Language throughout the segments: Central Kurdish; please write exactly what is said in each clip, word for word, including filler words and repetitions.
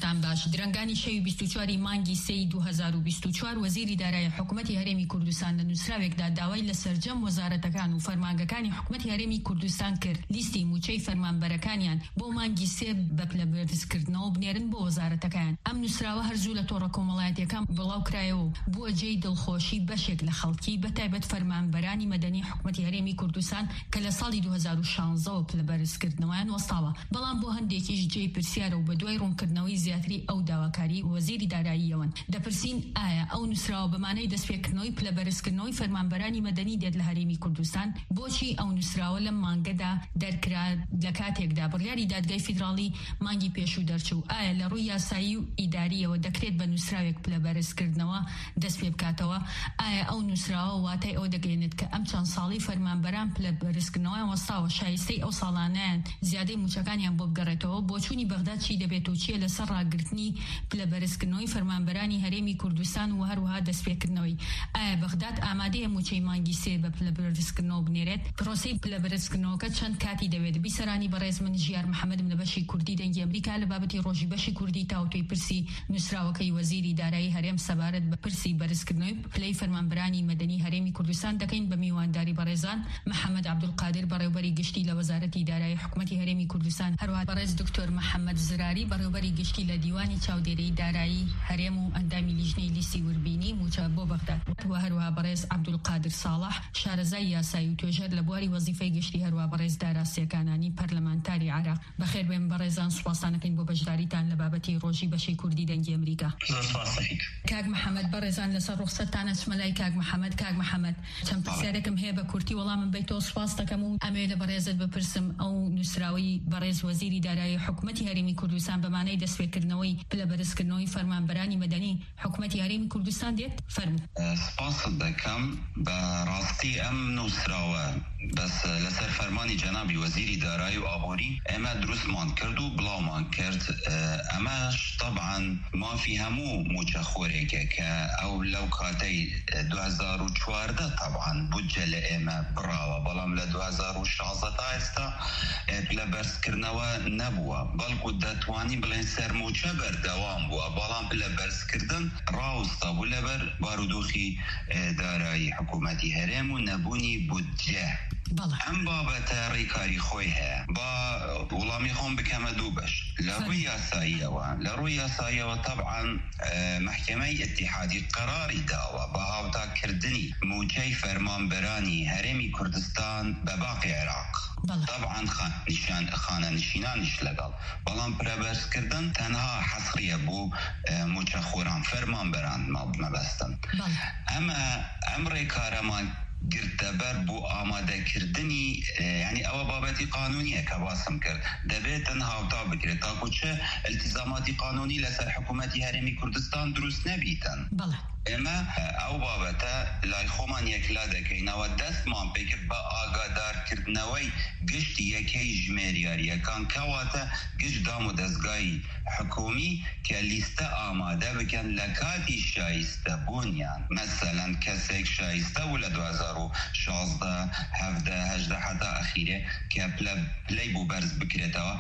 سپاسان باش. درنگانی شەوی بیست و چواری مانگی سێی دوو هەزار و بیست و چوار وەزیری دارایی حکوومەتی هەرێمی کوردستان لە نووسراوێکدا داوای لە سەرجەم وەزارەتەکان و فەرمانگەکانی حکوومەتی هەرێمی کوردستان کرد لیستی موچەی فەرمانبەرەکانیان بۆ مانگی سێ بە پلەبەرزکردنەوە بنێرن بۆ وەزارەتەکان. ئەم نووسراوە هەرزوو لە تۆڕە کۆمەڵایەتیەکان بڵاو کرایەوە بووە جێی دڵخۆشی بەشێک لە خەڵکی بەتایبەت فەرمانبەرانی مەدەنی حکوومەتی هەرێمی کوردستان کە لە ساڵی دوو هەزار و شانزدە پلەبەرزکردنەوەیان وەستاوە. بەڵام بۆ هەندێکیش جێی پرسیارە و بە دوای ڕوونکردنەوەی زیاتری ئەو داواکاری وەزیری داراییەوەن دەپرسین ئایا ئەو نووسراوە بەمانەی دەستپێکردنەوەی پلەبەرزکردنەوەی فەرمانبەرانی مەدەنی دێت لە هەرێمی کوردستان؟ بۆچی ئەو نووسراوە لەم مانگەدا دەرکرا لە کاتێکدا بڕیاری دادگای فیدراڵی مانگی پێشوو دەرچوو؟ ئایا لە ڕووی یاسایی و ئیداریەوە دەکرێت بە نووسراوێک پلەبەرزکردنەوە دەست پێ بکاتەوە؟ ئایا ئەو نووسراوە واتای ئەو دەگەێنێت کە ئەم چەند ساڵی فەرمانبەران پلەبەرزکردنەوەیان وەستاوە شایستەی ئەو ساڵانەیان زیادەی موچەکانیان بۆ بگەڕێتەوە؟ بۆ چوونی بەغداد چی دەبێت و چیە لەسەر ڕاگررتنی پلەبەرزکردنەوەی فەرمانبەرانی هەرێمی کوردستان و هەروەها دەستپێکردنەوەی؟ ئایا بەغداد ئامادەیە موچەی مانگی سێ بە پلەبەرزکردنەوە بنێرێت؟ پرۆسەی پلەبەرزکردنەوەکە چەند کاتی دەوێت؟ بیسەرانی بەڕێز من ژیار محەممەدم لە بەشی کوردی دەنگی ئەمریکا لە بابەتی ڕۆژی بەشی کوردی تاوتۆی پرسی نووسراوەکەی وەزیری دارایی هەرێم سەبارەت بە پرسی بەرزکردنەوەی پلەی فەرمانبەرانی مەدەنی هەرێمی کوردستان دەکەین بە میوانداری بەڕێزان محەممەد عەبدولقادر بەڕێوەبەری گشتی لە وەزارەتی دارایی حکوومەتی هەرێمی کوردستان، هەروەها بەڕێز دکتۆر محەممەد زراری بەڕێوەبەری گشتی لە دیوانی چاودێرەی دارایی هەرێم و ئەندامی لیژنەی لیستی وربینی موچە بۆ بەغداد، و هەروەها بەڕێز عەبدولقادر ساڵح شارەزای یاسایی و توێژەر لە بواری وەزیفەی گشتی، هەروەها بەڕێز داراسیەکانانی پەرلەمانتاری عێراق. بەخێر بێن بەڕێزان، سوپاسانەکەین بۆ بەشداریتان لە بابەتی ڕۆژی بەشی کوردی دەنگی ئەمریکا. کاک محەممەد بەڕێزان لەسەر ڕوخسەتتانە چمەلای کاک محەممەد. کاک محەممەد، چەند پرسیارێکم هەیە بە کورتی وەڵامم بیتەوە سوپاس دەکەم و ئەمێ لە بەڕێزت بپرسم ئەو نووسراوی بەڕێز وەزیری دارایی حکوومەتی هەرێمی کوردستان بەمانەی دەستپێکردنەوەی پلەبەرزکردنەوەی فەرمانبەرانی مەدەنی حکوومەتی هەرێمی کوردستان دێت؟ فەرموو. سپاست دەکەم. بەڕاستی ئەم نووسراوە بەس لەسەر فەرمانی جەنابی وەزیری دارایی و ئابووری ئێمە دروستمان کرد و بڵاومان کرد. ئەمەش طبعاً مافی هەموو موچە خۆرێکە کە ئەو لەو کاتەی دوو هەزار و چواردە طبعاً بودجە لە ئێمە بڕاوە، بەڵام لە دوو هەزار و شانزدە تا ئێستا پلەبەرزکردنەوە نەبووە، بەڵکو دەتوانی بڵێن سەرموچە بەردەوام بووە، بەڵام پلەبەرزکردن ڕاوستە بوو لەبەر بارودۆخی دارایی حکوومەتی هەرێم و نەبوونی بودجە. ئەم بابەتە ڕێکاری خۆی هەیە. با وڵامی خۆم بکەمە دوو بەش. لە ڕووی یاساییەوە لە ڕووی یاساییەوە طبعاً محکەمەی ئیتیحادی قەراری داوە بە هاوتاکردنی موچەی فەرمانبەرانی هەرێمی کوردستان بە باقی عێراق. طبعاً خانە نشینانیش لەگەڵ، بەڵام پلەبەرزکردن تەنها حەسریە بوو موچە خۆران فەرمانبەران مەبەستن. ئەمە ئەم ڕێکارەمان گردەبەر بۆ ئامادەکردنی، یعنی ئەوە بابەتی قانونیە کە باسم کرد، دەبێت تەنها هاوتا بکرێت تاکوچە التزاماتی قانونی لەسەر حکوومەتی هەرێمی کوردستان دروست نەبیتن. ئێمە ئەو بابەتە لای خۆمان یەکلا دەکەینەوە، دەستمان پێکرد بە ئاگادارکردنەوەی گشتی یەکەی ژمێریاریەکان کەواتە گشت دام و دەستگای حکومی کە لیستە ئامادە بکەن لە کاتی شایستە بوونیان. مەسەلەن کەسێک شایستە و لە دوو هەزار و شانزدە هەڤدە هەژدە حتا ئەخیرێ کە پلەی بوو بەرز بکرێتەوە،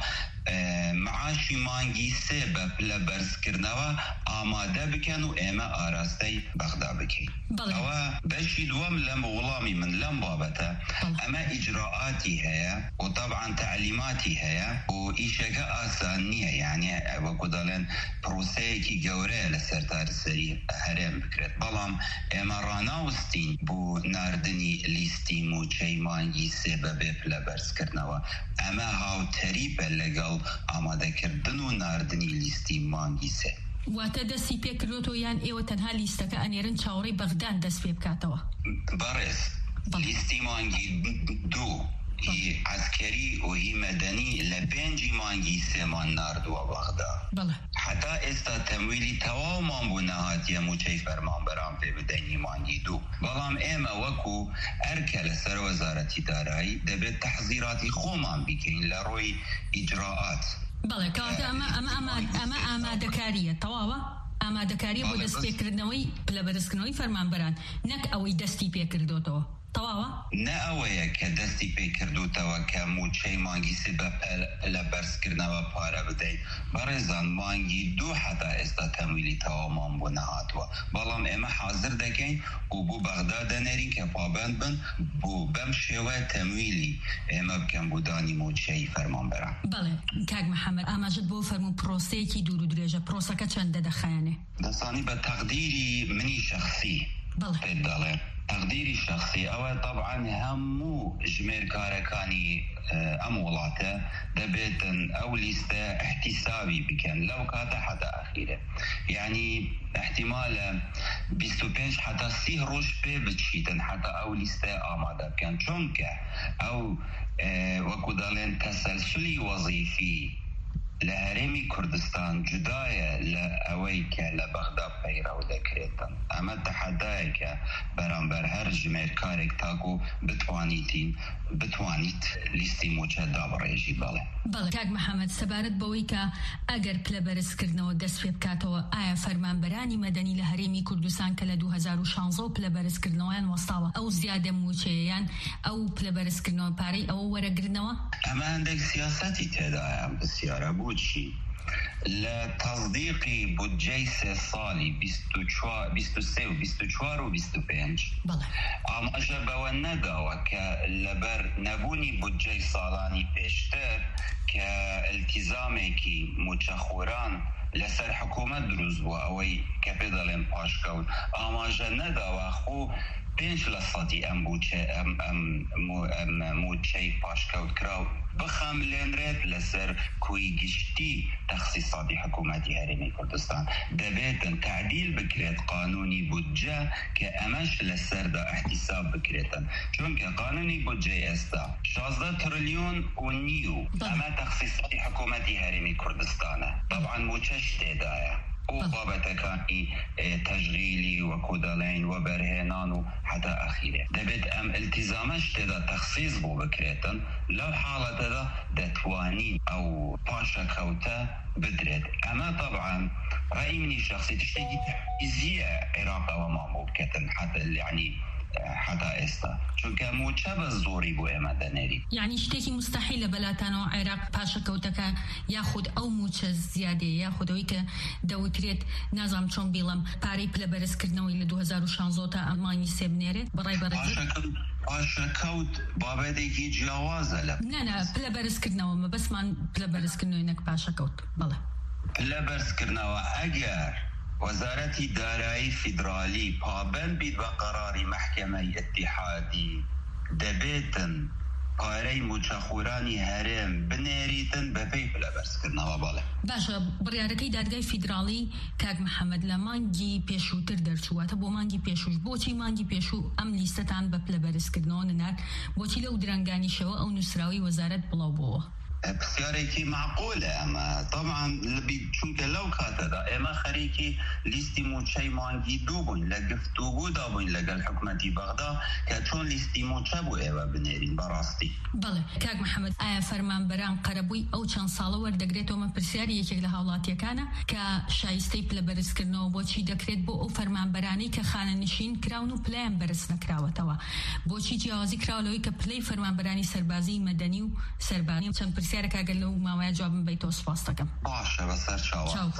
معاشی مانگی سێ بە پلەبەرزکردنەوە ئامادە بکەن و ئێمە ئاراستەی بەغدا بکەین. ئەوە بەشی دووەم لەم وڵامی من لەم بابەتە. ئەمە ئیجراعاتی هەیە و طبعاً تعلیماتی هەیە و ئیشەکە ئاسان نییە، یعنی وەکو دەڵێن پرۆسەیەکی گەورەیە لەسەر تارسەری هەرێم بکرێت، بەڵام ئێمە ڕاناوستین بۆ ناردنی لیستی موچەی مانگی سێ بەبێ پلەبەرزکردنەوە. ئەمە هاوتەری بە لەگەڵ ئامادەکردن و ناردنی لیستی مانگی سێ. واتە دەستی پێکردوتەوە یان ئێوە تەنها لیستەکە ئەنێرن چاوەڕێی بەغداد دەست پێ بکاتەوە؟ بەڕێز لیستی مانگی دوو هی عسکەری و هی مەدەنی لە پێنجی مانگی سێمان ناردووە بەغدا. حتا ئێستا تەمویلی تەواومان بوو نەهاتیە موچەی فەرمانبەران پێ بدەینی مانگی دوو، بەڵام ئێمە وەکو ئەرکە لەسەر وەزارەتی دارایی دەبێت تەحزیراتی خۆمان بکەین لە ڕۆی ئیجراعات. بەڵێ کاتە ئەمە ئەمە ئامادەکاریە تەواوە؟ ئامادەکاریە بۆ دەستپێکردنەوەی پلەبەرزکردنەوەی فەرمانبەران، نەک ئەوەی دەستی پێکردوتەوە. طواوا نأويا كدستي بيكردو توا كموتشي مانجي سبب لبرسكرنا وبارا بدي برزان مانجي دو حتى استا تمويلي توا مام بنهاتوا بلام اما حاضر دكين وبو بغداد نرين كفابند بن بو بمشيوا تمويلي اما بكم بوداني موتشي فرمان برا بله كاك محمد اما جد بو فرمو بروسيكي دورو دريجة بروسكا چند دخيانه دستاني بتقديري مني شخصي بله تقديري الشخصي أول طبعا همو جمير كاركاني أمولاته دبيتن أو لسته احتسابي بكن لو كاتا حتى أخيرا يعني احتمال بيستو بينش حتى سيه روش بي بتشيتن حتى أو لسته آماده بكن چونك أو اه وكو دالين تسلسلي وظيفي لهرمي كردستان جداية لأويك لبغداد بيرو ذكرتن أما تحدايك برانبر هر جمير كارك تاكو بتوانيتين بتوانيت لستي موجه دابر يجي بالي بله كاك محمد سبارت بويكا اگر پلبرس كردنو دست في بكاتو آيا فرمان براني مدني لهرمي كردستان كلا دو هزار و شانزو پلبرس كردنوان وستاوا او زيادة موجهيان او پلبرس كردنو باري او ورا كردنوا أما عندك سياساتي تدايا بسيارة بوشي لتصديق بودجيس صالي بيست وثلاثة و بيست وأربعة و بيست وخمسة بله اما جبا وندا وكاللبر نبوني بودجي صالاني بيشتر كالتزامكي متشخوران لسر حكومة دروز بو اوي كابيدالين باشكون اما جندا واخو بينش لصاتي ام بوچه ام ام مو ام موچي باشكوت كراو بخام لنرات لسر كوي جشتي تخصيصات حكومتي هرمي كردستان دبيتن تعديل بكريت قانوني بودجة كأمش لسر دا احتساب بكريتن چونك قانوني بودجة استا شازده تريليون ونيو اما تخصيصات حكومتي هرمي كردستان طبعا موچش تدايا وبابتا كاني تشغيلي وكودالين وبرهنان حتى أخيره دبت أم التزامش تدا تخصيص بو بكريتن لو حالة تدا دتوانين أو باشا كوتا بدرد أما طبعا رأي مني الشخصي تشتكي تحيزية عراق ومامو بكتن حتى يعني حتى استا چونك موچه بزوري بو امدنري يعني اشتكي مستحيل بلاتانو عراق باشا كوتكا ياخد او موچه زياده ياخد اويك دوتريت نظام چون بيلم باري پلبرس كردنوي ل دو هزار و شانزده تا الماني سبنيره براي برزي باشا كوت بابدكي جوازه لا لا لا پلبرس كردنو ما بس ما پلبرس كردنو انك باشا كوت بلا پلبرس كردنو اگر وزارة دارایی فدرالی پابند بید و قرار محکمه اتحادی دبیتن پاره مچخورانی هرم بنریتن بپی پلبرس کردن و باله باشا بریارکی دادگاه فدرالی کاک محمد لمانگی پیشوتر درچواته بو مانگی پیشوش بوچی مانگی پیشو ام لیستان بپلبرس کردن نر بوچی لو درنگانی شو او نسراوی وزارت بلاو بو بسياريكي معقولة أما طبعا لبي چونك لو كاتدا اما خريكي ليستي موچي مانجي دوبون لقفتوغو دابون لقل حكمتي بغداد كاتشون ليستي موچبو ايوا بنيرين براستي بله كاك محمد آيا فرمان بران قربوي او چند ساله وردقريتو من برسياري يكيك لهاولاتي كانا كشايستي بلبرس كرنو بوچي دكريت بو او فرمان براني كخانة نشين كراونو بلان برس نكراوتوا بوچي جوازي كراولوي كبلي فرمان براني سربازي مدني سرباني چند سيرك قال له ما واجب من بيت وصفاستك باشا بس شاو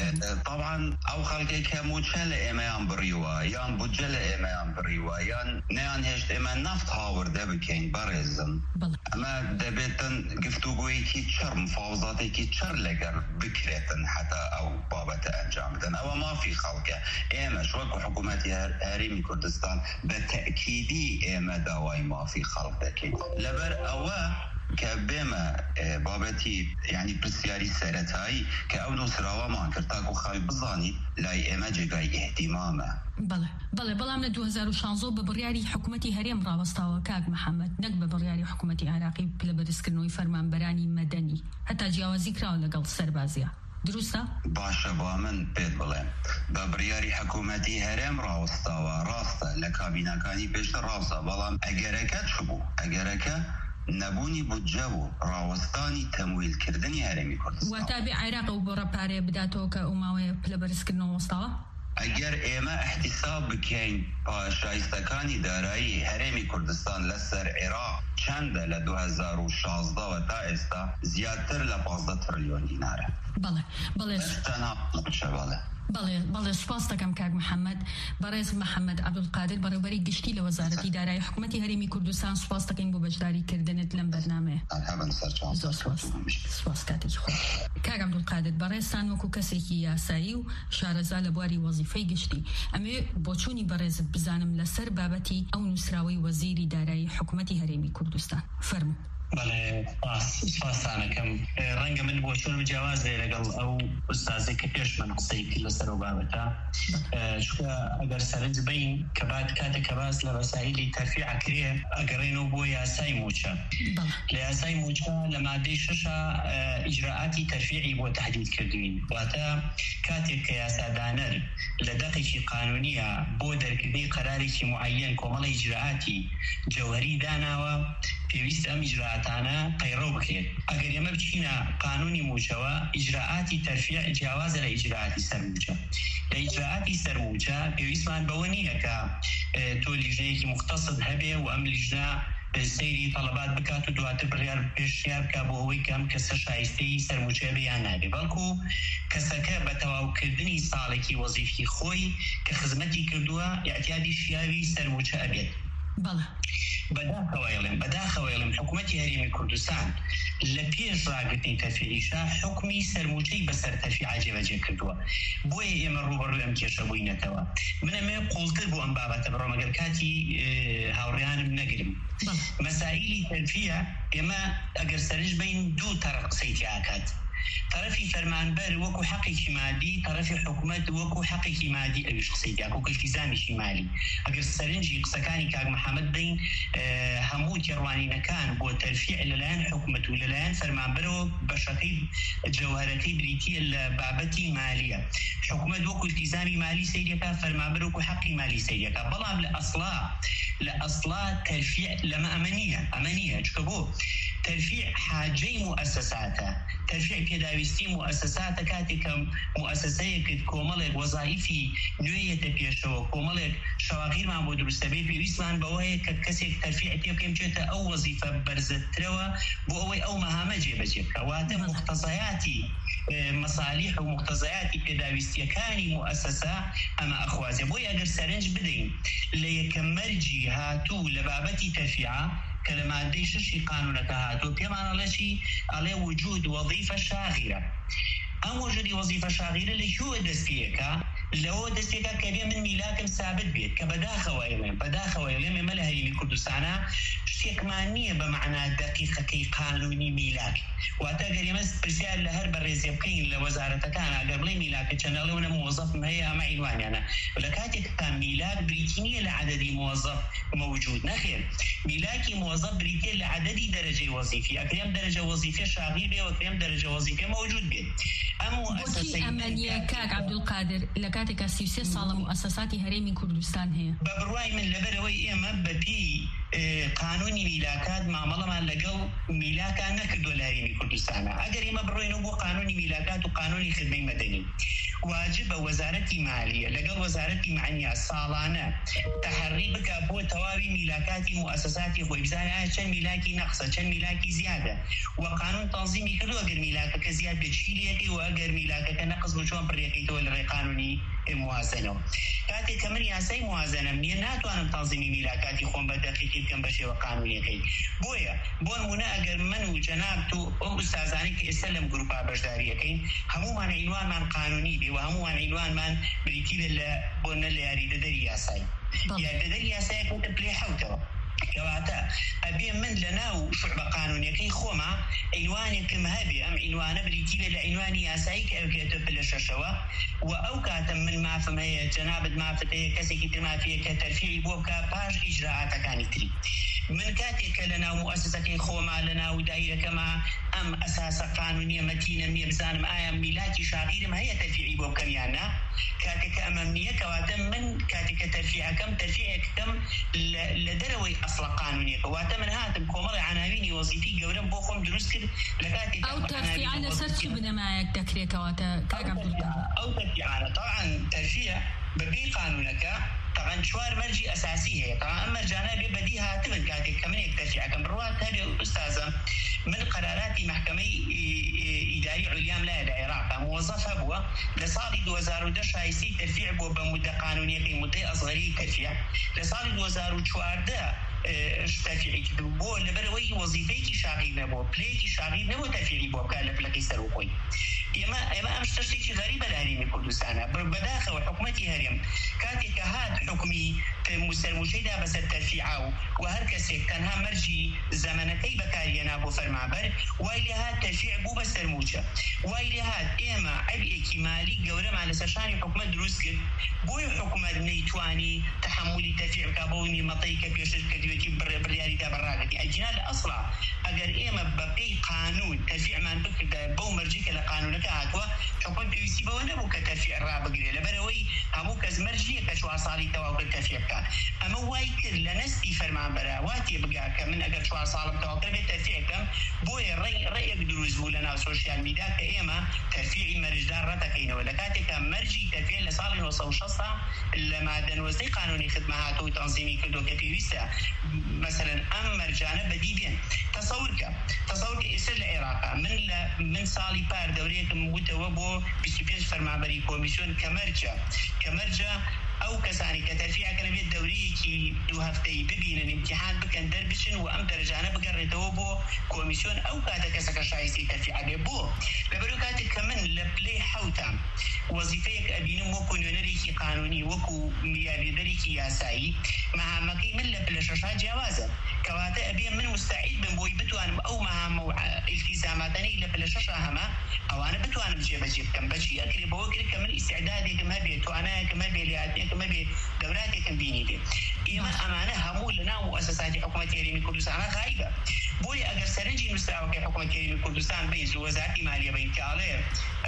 طبعا او خلقي كموچل ايمان بريوا يان بوجل ايمان بريوا يان نيان هشت ايمان نفط هاور دبكين برزن اما دبتن گفتگویی کی چر مفاوضاتی کی چر لگر بکرتن حتى او بابت انجامدن او ما في خلقه ايما شوك حكومتي هرمي كردستان بالتاكيدي ايما دواي ما في خلقك لبر اوه كبما بابتي يعني برسياري سرتاي كأولو سراوا ما كرتاكو خاوي بزاني لاي إماجي جاي اهتمامه بله بله بله من دو هزار و شانزده ببرياري حكومتي هرم راوستاوا كاك محمد نك ببرياري حكومتي عراقي بلبرس كرنوي فرمان براني مدني حتى جاوزي كراو لقل سربازيا درسته؟ باشا بامن بيت بلين ببرياري حكومتي هرم راوستاوا راسته لكابينا كاني بيشتر راسته بلام اگركت شبو اگركت نبوني بودجو راوستاني تمويل كردني هرمي كردستان وتابع عراق وبرا باري بداتو كأماوي بلبرس كرنو وسطاوا؟ اگر ایما احتساب بکن پاشایستکانی دارایی هرمی کردستان لسر عراق چند ل دو هزار و شانزده و تا استا زیادتر ل پانزده تریلیون دیناره. بله بله. تنها بله. بله بله سپاس دکم کاک محمد برای محمد عبدالقادر برای گشتی لوزارت اداره حکومت هرمی کردستان سپاس دکین بو بجداری کردنت لم برنامه. مرحبا سرچان. سپاس. سپاس کاتی خود. کاک عبدالقادر برای سانوکو کسی که یاسایی و شارزال بواری وظیفه گشتی. اما بچونی برای بزنم لسر بابتی او نسراوی وزیر اداره حکومت هرمی کردستان. فرمو. بله سپاس سانکم رنگ من بوشون مجاز لقل او استاذی که پیش من قصی کل سر و بابتا شو اگر سرنج بین کبات کات کباس لوسائل ترفيع كريه اقرينو بو ياساي موچا لياساي موچا لما دي ششا اجراءات ترفيعي بو تحديد كردوين واتا كاتب كياسا دانر لدقيقي قانونيه بو دركدي قراري معين كومل اجراءاتي جوهري داناوا پێویست ئەم ئیجراءاتانە قەیڕۆ بکرێت. ئەگەر ئێمە بچینە قانونی موچەوە ئیجراءاتی تەرفیع جیاوازە لە ئیجراءاتی سەرموچە. لە ئیجراءاتی سەرموچە پێویستمان بەوە نییە کە تۆ لیژنەیەکی مختصد هەبێ و ئەم لیژنە سەیری تەڵەبات بکات و دواتر بڕیار پێشنیار بکات بۆ ئەوەی کە ئەم کەسە شایستەی سەرموچە بێ یان نابێ، بەڵکو کەسەکە بە تەواوکردنی ساڵێکی وەزیفی خۆی کە خزمەتی کردووە اعتیادی شیاوی سەرموچە ئەبێت. بەڵێ. بداخوالم بداخوالم حکومتی هرمی کردستان لپیش راگرتنی تفعیلشا حکمی سرموچی بسر تفعیل عجیب کردوا بوی امر رو برو ام کیش بوی نتوا من ام قلت بو ام بابت برو مگر کاتی هاوریانم نگرم مسائلی تفعیل اما اگر سرج بین دو طرق سیتی آکاد طرفي فرمانبر وكو حقي مادي طرفي حكومت وكو حقي مادي أي شخصيتي أكو التزامي شمالي أجر سرنجي قسكاني كاج محمد بين أه هموت يرواني نكان بو ترفيع للان حكومت وللان فرمانبر بشكل جوهرتي بريتي البابتي مالية حكومت وكو التزامي مالي سيدك فرمانبر وكو حقي مالي سيدك بلام لأصلا لأصلا ترفيع لما أمنية أمنية شكبو ترفيع حاجي مؤسساته ترفيع كداويستي مؤسسات كاتك مؤسسيك كوملك وظائفي نوية بيشو كوملك شواغير مع مدير السبيل في إسلام بوهي ككسيك ترفيع تيوكيم جيتا أو وظيفة برزت تروا بوهي أو مهامة جيبا جيبا وهذا مقتضياتي مصالح ومقتضياتي كداويستي كاني مؤسسة أما أخوازي بوهي أقر سرنج بدين ليكمرجي هاتو لبابتي ترفيعة كلمات دي ششي قانونك هاتو كمان على شيء على وجود وظيفة شاغرة أم وجود وظيفة شاغرة اللي شو دستيكا لو دستيكا كبير من ميلاكم ثابت بيت كبداخة وإلهم بداخة وإلهم ملا هي كردستانا شتيك معنية بمعنى دقيقة كي قانوني ميلاك وأتاقر يمس برسال لهر برز يبقين لوزارة كان أقرب لي ميلاك كان وانا موظف مهي أما عنواني أنا ولكاتك كان ميلاك بريتينية لعددي موظف موجود نخير ميلاكي موظف بريتينية لعددي درجة وظيفي أكريم درجة وظيفية شاغير وأكريم درجة وظيفية موجود بيت بوشي أمانية كاك عبدالقادر لكاتك سيوسي صالة مؤسساتي هرمي كردستان هي ببرواي من لبروي إما ببي قانوني ميلاكات معاملة مع لقل ميلاكا نكد ولا هرمي كردستان أقر إما بروي نبو قانوني ميلاكات وقانوني خدمي مدني واجب وزارة مالية لقل وزارة معنية صالانة تحري بك أبو توابي ميلاكاتي مؤسساتي خويبزانة شن ميلاكي نقصة شن ميلاكي زيادة وقانون تنظيمي كله أقر ميلاكك زيادة بتشيليكي وأقر ميلاكك نقص بشوان بريقي تولي قانوني موازنة كاتي كمن ياسي موازنة من ناتوان تنظيمي ميلاكاتي خوان بدقيقي بكم بشي وقانوني كي بويا بون منا أقر من وجنابتو أو أستاذاني كإسلام جروبا بجدارية كي همو من عنوان من قانوني بي وهمو من عنوان من بريتيب اللي بون اللي يريد دري ياسي يا دري ياسي كنت بلي حوتو كواتا أبي من لناو شعب قانوني كي خوما عنواني كم هبي أم عنوان بريتيبه لعنواني ياسايك أو كتب للششوا وأوكاتا من ما فما هي جنابة ما فتيه كسي كتر ما فيه كترفيعي بوكا باش إجراءات كانت تري من كاتك لنا مؤسسة خوما لنا ودائرة كما أم أساس قانونية متينة ميبزان آيام ميلاتي شاغير ما هي ترفيعي بوكا ميانا كاتك أمامية كواتا من كاتك ترفيع كم ترفيع كم لدروي أصل قانونية كواتا من هاتم كومر عناويني وظيفي قولن بوخم دروس كد لكاتك أو ترفيع على سرش بنمايك تكري كواتا كاك عبد القادر أو ترفيع طبعا ترفيع ببي قانونك طبعا شوار مرجي أساسي هي طبعا أما الجانب بديها تبن قاعدة كمان يكتفي كم روات هذه أستاذة من قرارات محكمة إداري عليا لا العراق موظفة بوا لصالد وزارة دشايسي ترفيع بوا بمدة قانونية مدة أصغرية ترفيع لصالد وزارة شوار ده ترفيعي بوا لبروي وظيفيكي شاغل نبوا بليكي شاغل نبوا ترفيعي بوا كالف لكي سروقوي إما إما أمش تشتكي غريبة لهريم كردستان بداخل وحكومتي هريم كاتك هاد حكمي مسلموشيدا بس الترفيعه وهركسي كانها مرجي زمنتي بكارينا بو فرمابر وايلي هاد ترفيع بو بسرموجه وايلي هاد إما عبئ كمالي جورم على سشاني حكومة دروسك بو حكومة نيتواني تحملي ترفيع كابوني مطيكة بيشركة ديوتي بريالي دا براغتي الجنال أصلا أجر إما بقي قانون ترفيع من بك بو مرجيك لقانونك هاتوا حكومة بيوسي بو نبو كترفيع الرابقري لبروي همو كزمرجية كشوا صالي تواقع الترفيع كان أما وايكر لنستي فرمان براواتي بقى كمن أجر شوا صالب تواقع بالترفيع كم بوي رأي رأي دروز بولنا السوشيال ميديا كإما ترفيعي مرجدار رتكين ولا كاتك مرجي ترفيع لصالح وصوشصة لما دنوزي قانوني خدمات وتنظيمي كدو كبيوسا مثلا أم مرجانة بديبين تصورك تصورك إسر العراق من من صالي بار دوريك متوبو بسيبيش فرمان بري كوميسيون كمرجع كمرجع أو كساني كترفيع كلمة دورية كي دو هفتي ببين الامتحان بكن دربشن وأم درجانا بقرر بو كوميسيون أو كاتا كسك شايسي ترفيع بو لبرو كاتا كمان لبلي حوتا وظيفيك أبينو موكو نونريكي قانوني وكو ميابي دريكي ياساي مع مكي من لبلا شاشا جوازا كواتا أبين من مستعيد بن بوي بتوان أو مع التزاماتني لبلا شاشا هما أو أنا بتوان بجيب أجيب كم بشي أكري بوكري كمان استعدادي كما بيتو أنا كما بيلياتي كما بي دوراتي كم بيني دي إيما أمانة همو لنا مؤسسات حكومة هريم كردستان غايبة بوي أجر سرنجي مستوى كحكومة هريم كردستان بين وزارة مالية بين كالير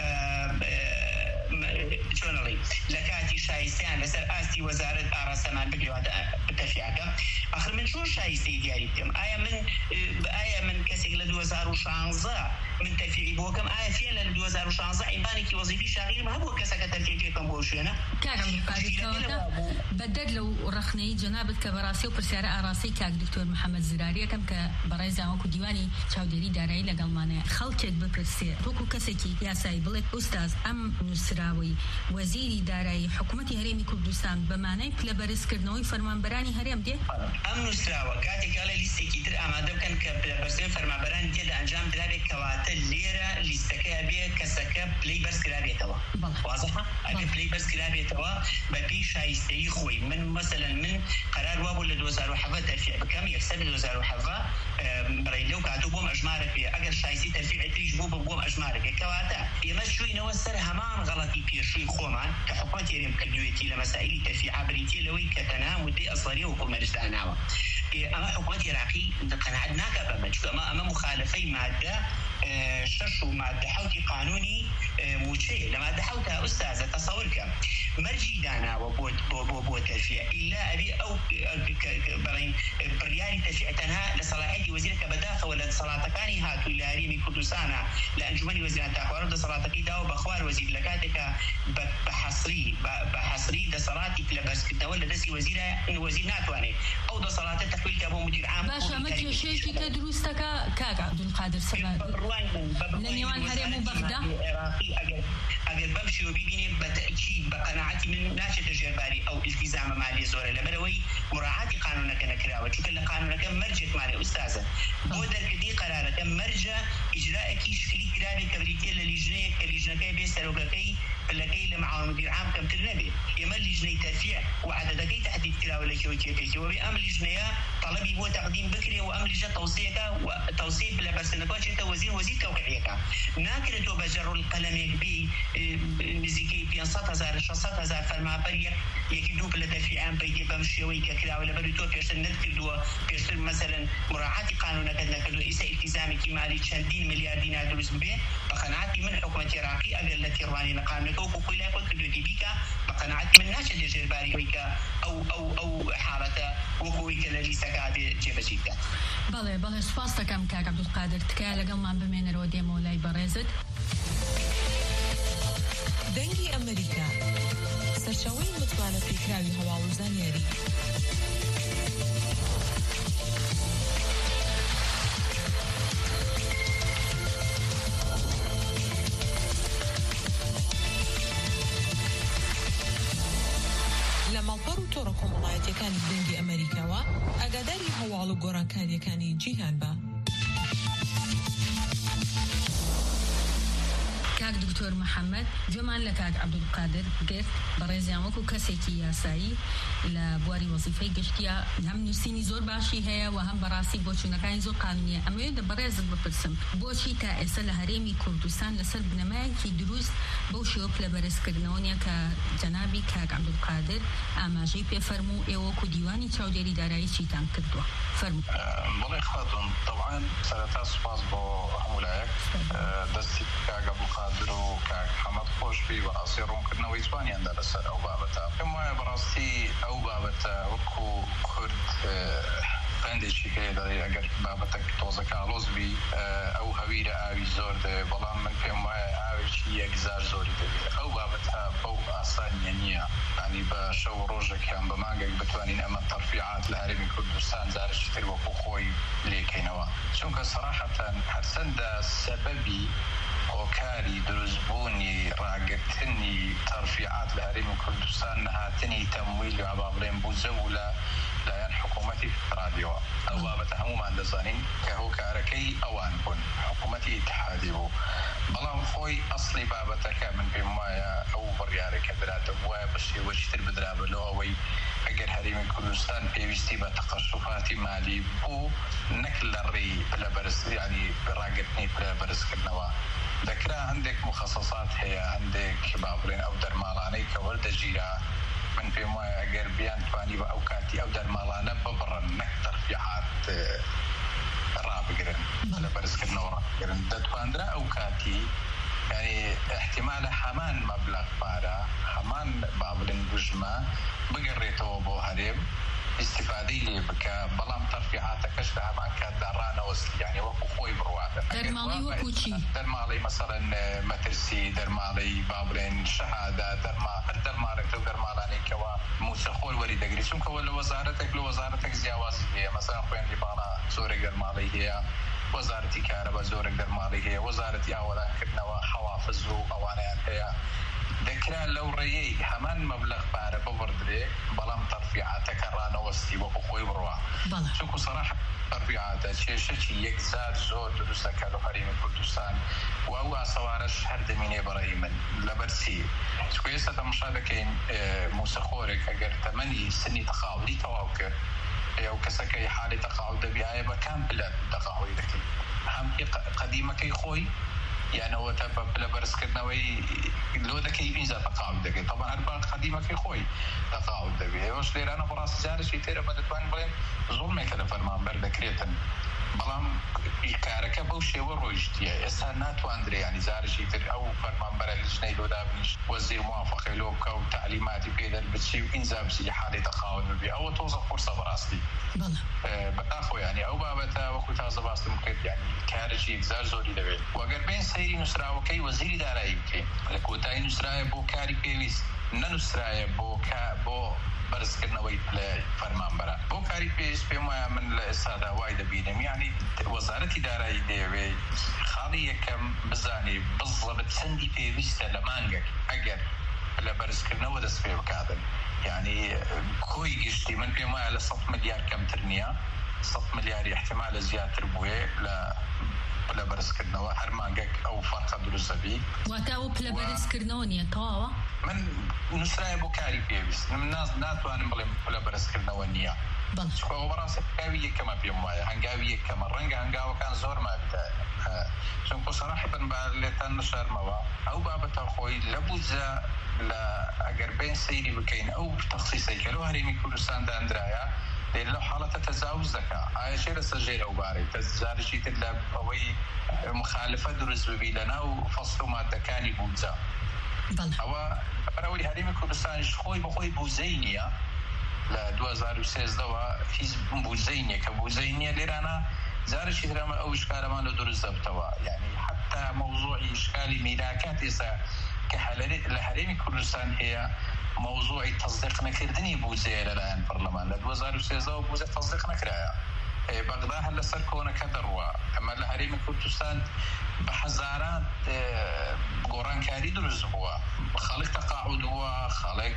جونالي لكاتي شايستان لسر آستي وزارة آراسمان بقلوات بترفيعك آخر من شو شايستي دياري بكم آية من آية من كسيق لدو وزارة وشانزة من ترفيعي بوكم آية فيها لدو وزارة وشانزة عباني وظيفي شاغير ما هو كسك ترفيعي كم بوشينا كاغم قادي كوتا بدل لو رخني جنابت كبراسي وبرسيارة آراسي كاك دكتور محمد زراري كم كبرايزا وكو ديواني شاوديري داري لقلمانة خلطت ببرسي روكو كسكي يا سايبلت أستاذ أم نسراوي وزيري داري حكومتي هريمي كردستان بمعنى كلبرس كرنوي فرمانبراني هريم دي أم نسراوي كاتي قال ليستي كتير أمادة كان كبرسين فرمانبراني كده أنجام درابي كواتل ليرة ليستكا بيه كسكا بلاي برس كرابي توا واضحة؟ أبي بلاي برس كرابي توا ببي شايستي خوي من مثلا من قرار وابو لدوزار وحفا ترفيع بكم يكسب لدوزار وحفا بريدو كاتو بوم أجمارك بيه أجر شايستي ترفيع تريج بوم بوم أجمارك كواتا يمشوي نوسر همان غلطي بيشوي خومان كحكومة هريم كردويتي لمسائل ترفيع عبريتي لوي كتنها مدي أصغرية وكم رجداناوا أما حكومة العراقي قناعدناك بمجد أما أما مخالفي مادة شرش ومادة حوتي قانوني موشي لما دحوتها أستاذة تصورك مرجي دانا وبوت بو بو بو ترفيع إلا أبي أو برين بريالي ترفيع تنها لصلاحيتي وزيرك بداخل ولا صلاتكاني هاتوا إلى هريمي كردستان لأنجمني وزيران تاخوار دا صلاتكي داو بخوار وزير لكاتك بحصري بحصري دا صلاتي لبس كتولى دسي وزيرة وزير ناتواني أو دا صلاتي تحويل كابو مدير عام باشا متى شيء كدروستك كاك عبد القادر سبا لنيوان هريم وبغدا العراقي أجر أجر بمشي وبيبيني بتأكيد بقناعتي من ناشط الجرباري أو التزام مالي زورة لبروي مراعاة قانونك نكراوة شو كل قانونك مرجع مالي أستاذة بودر كدي قرارك مرجع إجراء كيش كلي كرابي كبريتي للجنة كلجنة بيستر وكي لكي لمع مدير عام كم ترنبي يمل لجنة ترفيع وعددكي تحديد كراوة لكيوتيتي وبأمر لجنة طلبي هو تقديم بكري وأمر لجنة توصيك وتوصيب لبس نقاش أنت وزير وزير توقيعك ناكرتو بجر القلم بي نزيكي بين صد هزار شصت هزار فرما بريك يكدو بلا ترفيع عام بيتي بمشي ويك كراوة لبريتو بيرسل نذكردو بيرسل مثلا مراعاة قانونك نذكردو إسا التزامي كمالي شندين مليار دينار دروس به بقناعتي من حكومة العراقي أقل التي رواني نقانونك وكل يكون كدو ديبيكا بقناعتي من ناشد الجرباري ويكا أو أو أو حالة وكويك لليسا قاعدة جيبجيكا بله بله سپاس دکم کاک عبدالقادر تکای لگل من بمین رو دیم ولای برزد دنگی امریکا سەرچاوەی متمانە پێکراوی هەواڵ و زانیاری. لە ماڵپەڕ و تۆڕە کۆمەڵایەتیەکانی دەنگی ئەمریکاوە ئاگاداری هەواڵ و گۆڕانکاریەکانی جیهان بە. کاک دکتۆر محەممەد جۆمان لە کاک عەبدولقادر گرت بەڕێزیان وەکو کەسێکی یاسایی لە بواری وەزیفەی گشتیە هەم نووسینی زۆر باشی هەیە و هەم بەڕاستی بۆچوونەکانی زۆر قانونیە. ئەمەوێت لە بەڕێزت بپرسم بۆچی تا ئێستا لە هەرێمی کوردستان لەسەر بنەمایەکی دروست بەو شێوە پلەبەرزکردنەوە نیە کە جەنابی کاک عەبدولقادر ئاماژەی پێفەرموو ئێوە وەکو دیوانی چاودێری دارایی چیتان کردووە؟ فەرموو. بەڵێ خاتون طبعا سەرەتا سوپاس بۆ هەموو لایەک دەستی کاک عەبدولقادر و کاک محەممەد خۆشبی بەڕاستی ڕوونکردنەوەی جوانیاندا لەسەر ئەو بابەتە. پێم وایە بەڕاستی ئەو بابەتە وەکو کورد پندێکی هەیە دەڵێ ئەگەر بابەتێک تۆزە کاڵۆزبی ئەو هەویرە ئاوی زۆر دەوێ، بەڵام من پێم وایە ئاوێکی یەکزار زۆری دەوێت. ئەو بابەتە بەو ئاسانیە نییە، ینی بە شەو ڕۆژێکیان بە مانگێک بتوانین ئەمە تەرفیعات لە هەرێمی کوردستان جارێکی تر وەکو خۆی لێکەینەوە، چونکە سەراحەتەن هەرچەندە سەبەبی هۆکاری دروستبوونی ڕاگرتنی تەرفیعات لە هەرێمی کوردستان نەهاتنی تەمویل و با بڵێن بوجە و لە لایەن حکوومەتی فدرالیەوە. ئەو بابەتە هەمومان دەزانین کە هۆکارەکەی ئەوان بوون، حکوومەتی ئیتحادی بوو، بەڵام خۆی ئەسڵی بابەتەکە من پێم وایە ئەو بڕیارێکە دراتە وایە بە شێوەشی تر بدرابە لەوەی ئەگەر هەرێمی کوردستان پێویستی بە تەقەشوفاتی مالی بوو نەک لە ڕێی پلەبەرزی ینی ڕاگرتنی پلەبەرزکردنەوە دەکرا هەندێک مخەسەسات هەیە، هەندێک با بڵێن ئەو دەرماڵانەی کە وەردەگیرا من پێم وایە ئەگەر بیان توانی بە ئەو کاتی ئەو دەرماڵانە ببڕن نەک تەرفیعات ڕابگرن لە بەرزکردنەوە ڕابگرن دەتواندرا ئەو کاتی ینی احتیمالە هەمان مەبلەغ پارە هەمان با بڵێن بژمە بگەڕێتەوە بۆ هەرێم استفادەی لێ بکە، بەڵام تەرفیعاتەکەش لە هەمان کاتدا ڕانەوەستی ینی وەکو خۆی بڕواتە. دەرماڵی وەکو چی؟ دەرماڵی مەسەڵەن مەترسی، دەرماڵی با بڵێن شەهادە، دەرما هەر دەرمانێک لەو دەرماڵانێکەوە موچەخۆر وەریدەگری، چونکەوە لە وەزارەتێک لە وەزارەتێک جیاوازی هەیە، مەسەڵەن خوێندی باڵا زۆرێک دەرماڵی هەیە، وەزارەتی کارەبە زۆرێک دەرماڵی هەیە، وەزارەتی ئاوەدانکردنەوە حەوافز و ئەوانەیان هەیە. دەکرا لەو ڕێیەی هەمان مەبلەغ پارە ببڕدرێ، بەڵام تەرفیعاتەکە ڕانەوەستی وەکو خۆی بڕوا، چونکو سەراحە تەرفیعاتە کێشەی یەکزار زۆر دروست دەکات لە هەرێمی کوردستان و ئەو ئاسەوانەش هەر دەمینێ بەڕێی من لەبەرچی چونکە ئێستا تەماشا دەکەین موسەخۆرێک ئەگەر تەمەنی سنی تەقاعودی تەواو کرد ئەو کەسەکەی حالی تەقاعود دەبی ئایا بە کام پلە تەقاعودی دەکەین، هەم قەدیمەکەی خۆی یانەوەتە بە پلەبەرزکردنەوەی لۆ دەکەی ئینجا تەقاعود دەکەیت، طبعا هەر بە قەدیمەکەی خۆی تەقاعود دەبێت. ئێوەش لێرانە بەڕاستی جارێکی تێرە بە دەتوانین بڵێن زوڵمێکە لە فەرمانبەر دەکرێتن، بەڵام کارەکە بەو شێوە ڕۆیشتیە. ئێستا ناتواندرێ ینی جارێکی تر ئەو فەرمانبەرە لیژنەی لۆدابنیش وەزیر موافقەی لۆ بکە و تعلیماتی پێدەر بچی و ئینجا بچی حالی تەقاعود ببێ، ئەوە تۆزە قورسە بەڕاستی بەداخۆ ینی ئەو بابەتە وەکو تازە باستم کرد ینی کارێکی یەکزار زۆری دەوێت. وەگەر بین سەیری نووسراوەکەی وەزیری دارایی بکەین لە کۆتایی نووسرایە بۆ کاری پێویست، نەنووسرایە بۆ بۆ بەرزکردنەوەی فەرمانبەرە بۆ کاری پێویست. پێم وایە من لە ئێستادا وای دەبینم ینی وەزارەتی دارایی دەیەوێت خاڵی یەکەم بزانێ بزڵە چەندی پێویستە لە مانگێک ئەگەر لە بەرزکردنەوە دەست پێ بکاتن، ینی کۆی گشتی من پێم وایە لە سەد ملیار کەمتر نییە، سەد ملیاری احتیمالە زیاتر بووێ لە پلە بەرزکردنەوە هەر مانگێک ئەو فەرقە دروست دەبی. واتە ئەو پلە بەرزکردنەوە نییە تەواوە؟ من نووسرایە بۆ کاری پێویست، من ناتوانم بڵێم پلە بەرزکردنەوە نییە، چونکە بەڕاستی هەنگاوی یەکەمە پێم وایە، هەنگاوی یەکەمە ڕەنگە هەنگاوەکان زۆر مابتە، چونکە سەراحەتەن با لێتان نشارمەوە ئەو بابەتە خۆی لە بوجە لە ئەگەر بین سەیری بکەین ئەو تەخسیسەی کە لەو هەرێمی کوردستان دانراایە لەو حاڵەتە تەجاوز دەکا، ئایا شێ لەسەر ژێر ئەو بارەی تەجارێکی تر لە ئەوەی مخالفە دروست ببی لە ناو فەسڵ و مادەکانی بوجە. ئەوە بەرەوەی هەرێمی کوردستانیش خۆی بەخۆی بوجەی نییە، لە دوو هەزار و سێزدەوە هیچ بوجەی نییە کە بوجەی نییە. لێرانە جارێکی ترەمە ئەو شکارەمان لە دروست دەبتەوە، یعنی حتا مەوزوعی شکالی میراکات ئێستا كحلالي لحريمي كردستان هي موضوع تصديق نكردني بوزي للآن برلمان لدوزار وسيزا وبوزي تصديق نكرايا بغداد هلا صار كونه كدروا اما لحريمي كردستان بحزارات قران كاري دروز هو خلق تقاعد هو خلق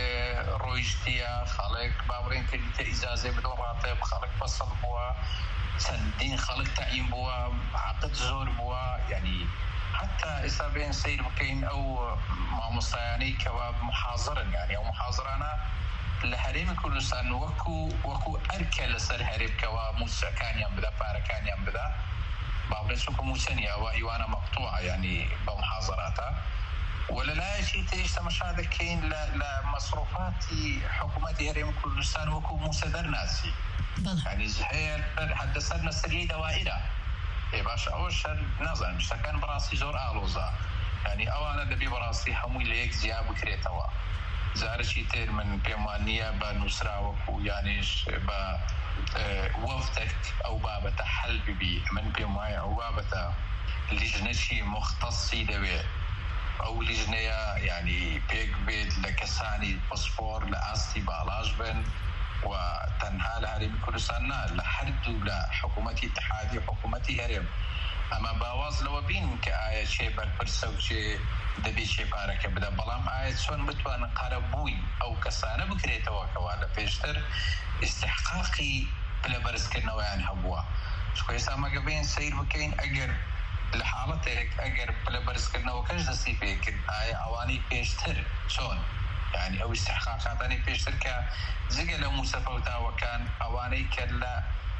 رويشتيا خلق بابرين كديت إجازة بدون راتب خلق فصل هو سندين خلق تعيين هو عقد زور هو يعني حتى إسابين سير بكين أو مع مصياني كواب محاضرا يعني أو محاضرانا لحريم كردستان وكو وكو أركل لسر هرب كواب موسى كان ينبدا فار كان ينبدا بابرسوكو موسانيا وإيوانا مقطوعة يعني بمحاضراتها ولا لا شيء تيجي تمشاهد كين لمصروفات حكومة هرم كردستان وكو مصدر ناسي يعني زحير حدثنا سرية دوائرة باش أوش نظر مش كان براسي زور آلوزا يعني أوانا دبي براسي حموي ليك زياب كريتوا زارشي تير من بيمانية بنسرا وكو يعنيش با وفدك أو بابة حل ببي من بيماي أو بابة لجنشي مختصي دوي أو لجنة يعني بيك بيت لكساني باسبور لأستي بالاج بن وتنها لهرم كردستان لحد لا حكومة اتحادية حكومة هرم أما باواز لو بين كآية شيء بربرسو شيء دبي شيء بارك بدأ بلام آية شون بتوان قربوي أو كسانة بكريتا وكوالا بيشتر استحقاقي بلا برسكنا ويان هبوا شو يسا ما قبين سير بكين أجر لحالتك أجر بلا برسكنا وكش دسي بيك آية أواني بيشتر شون يعني أو استحقاقات أنا بيشتر كزجل موسفوتا وكان أواني كلا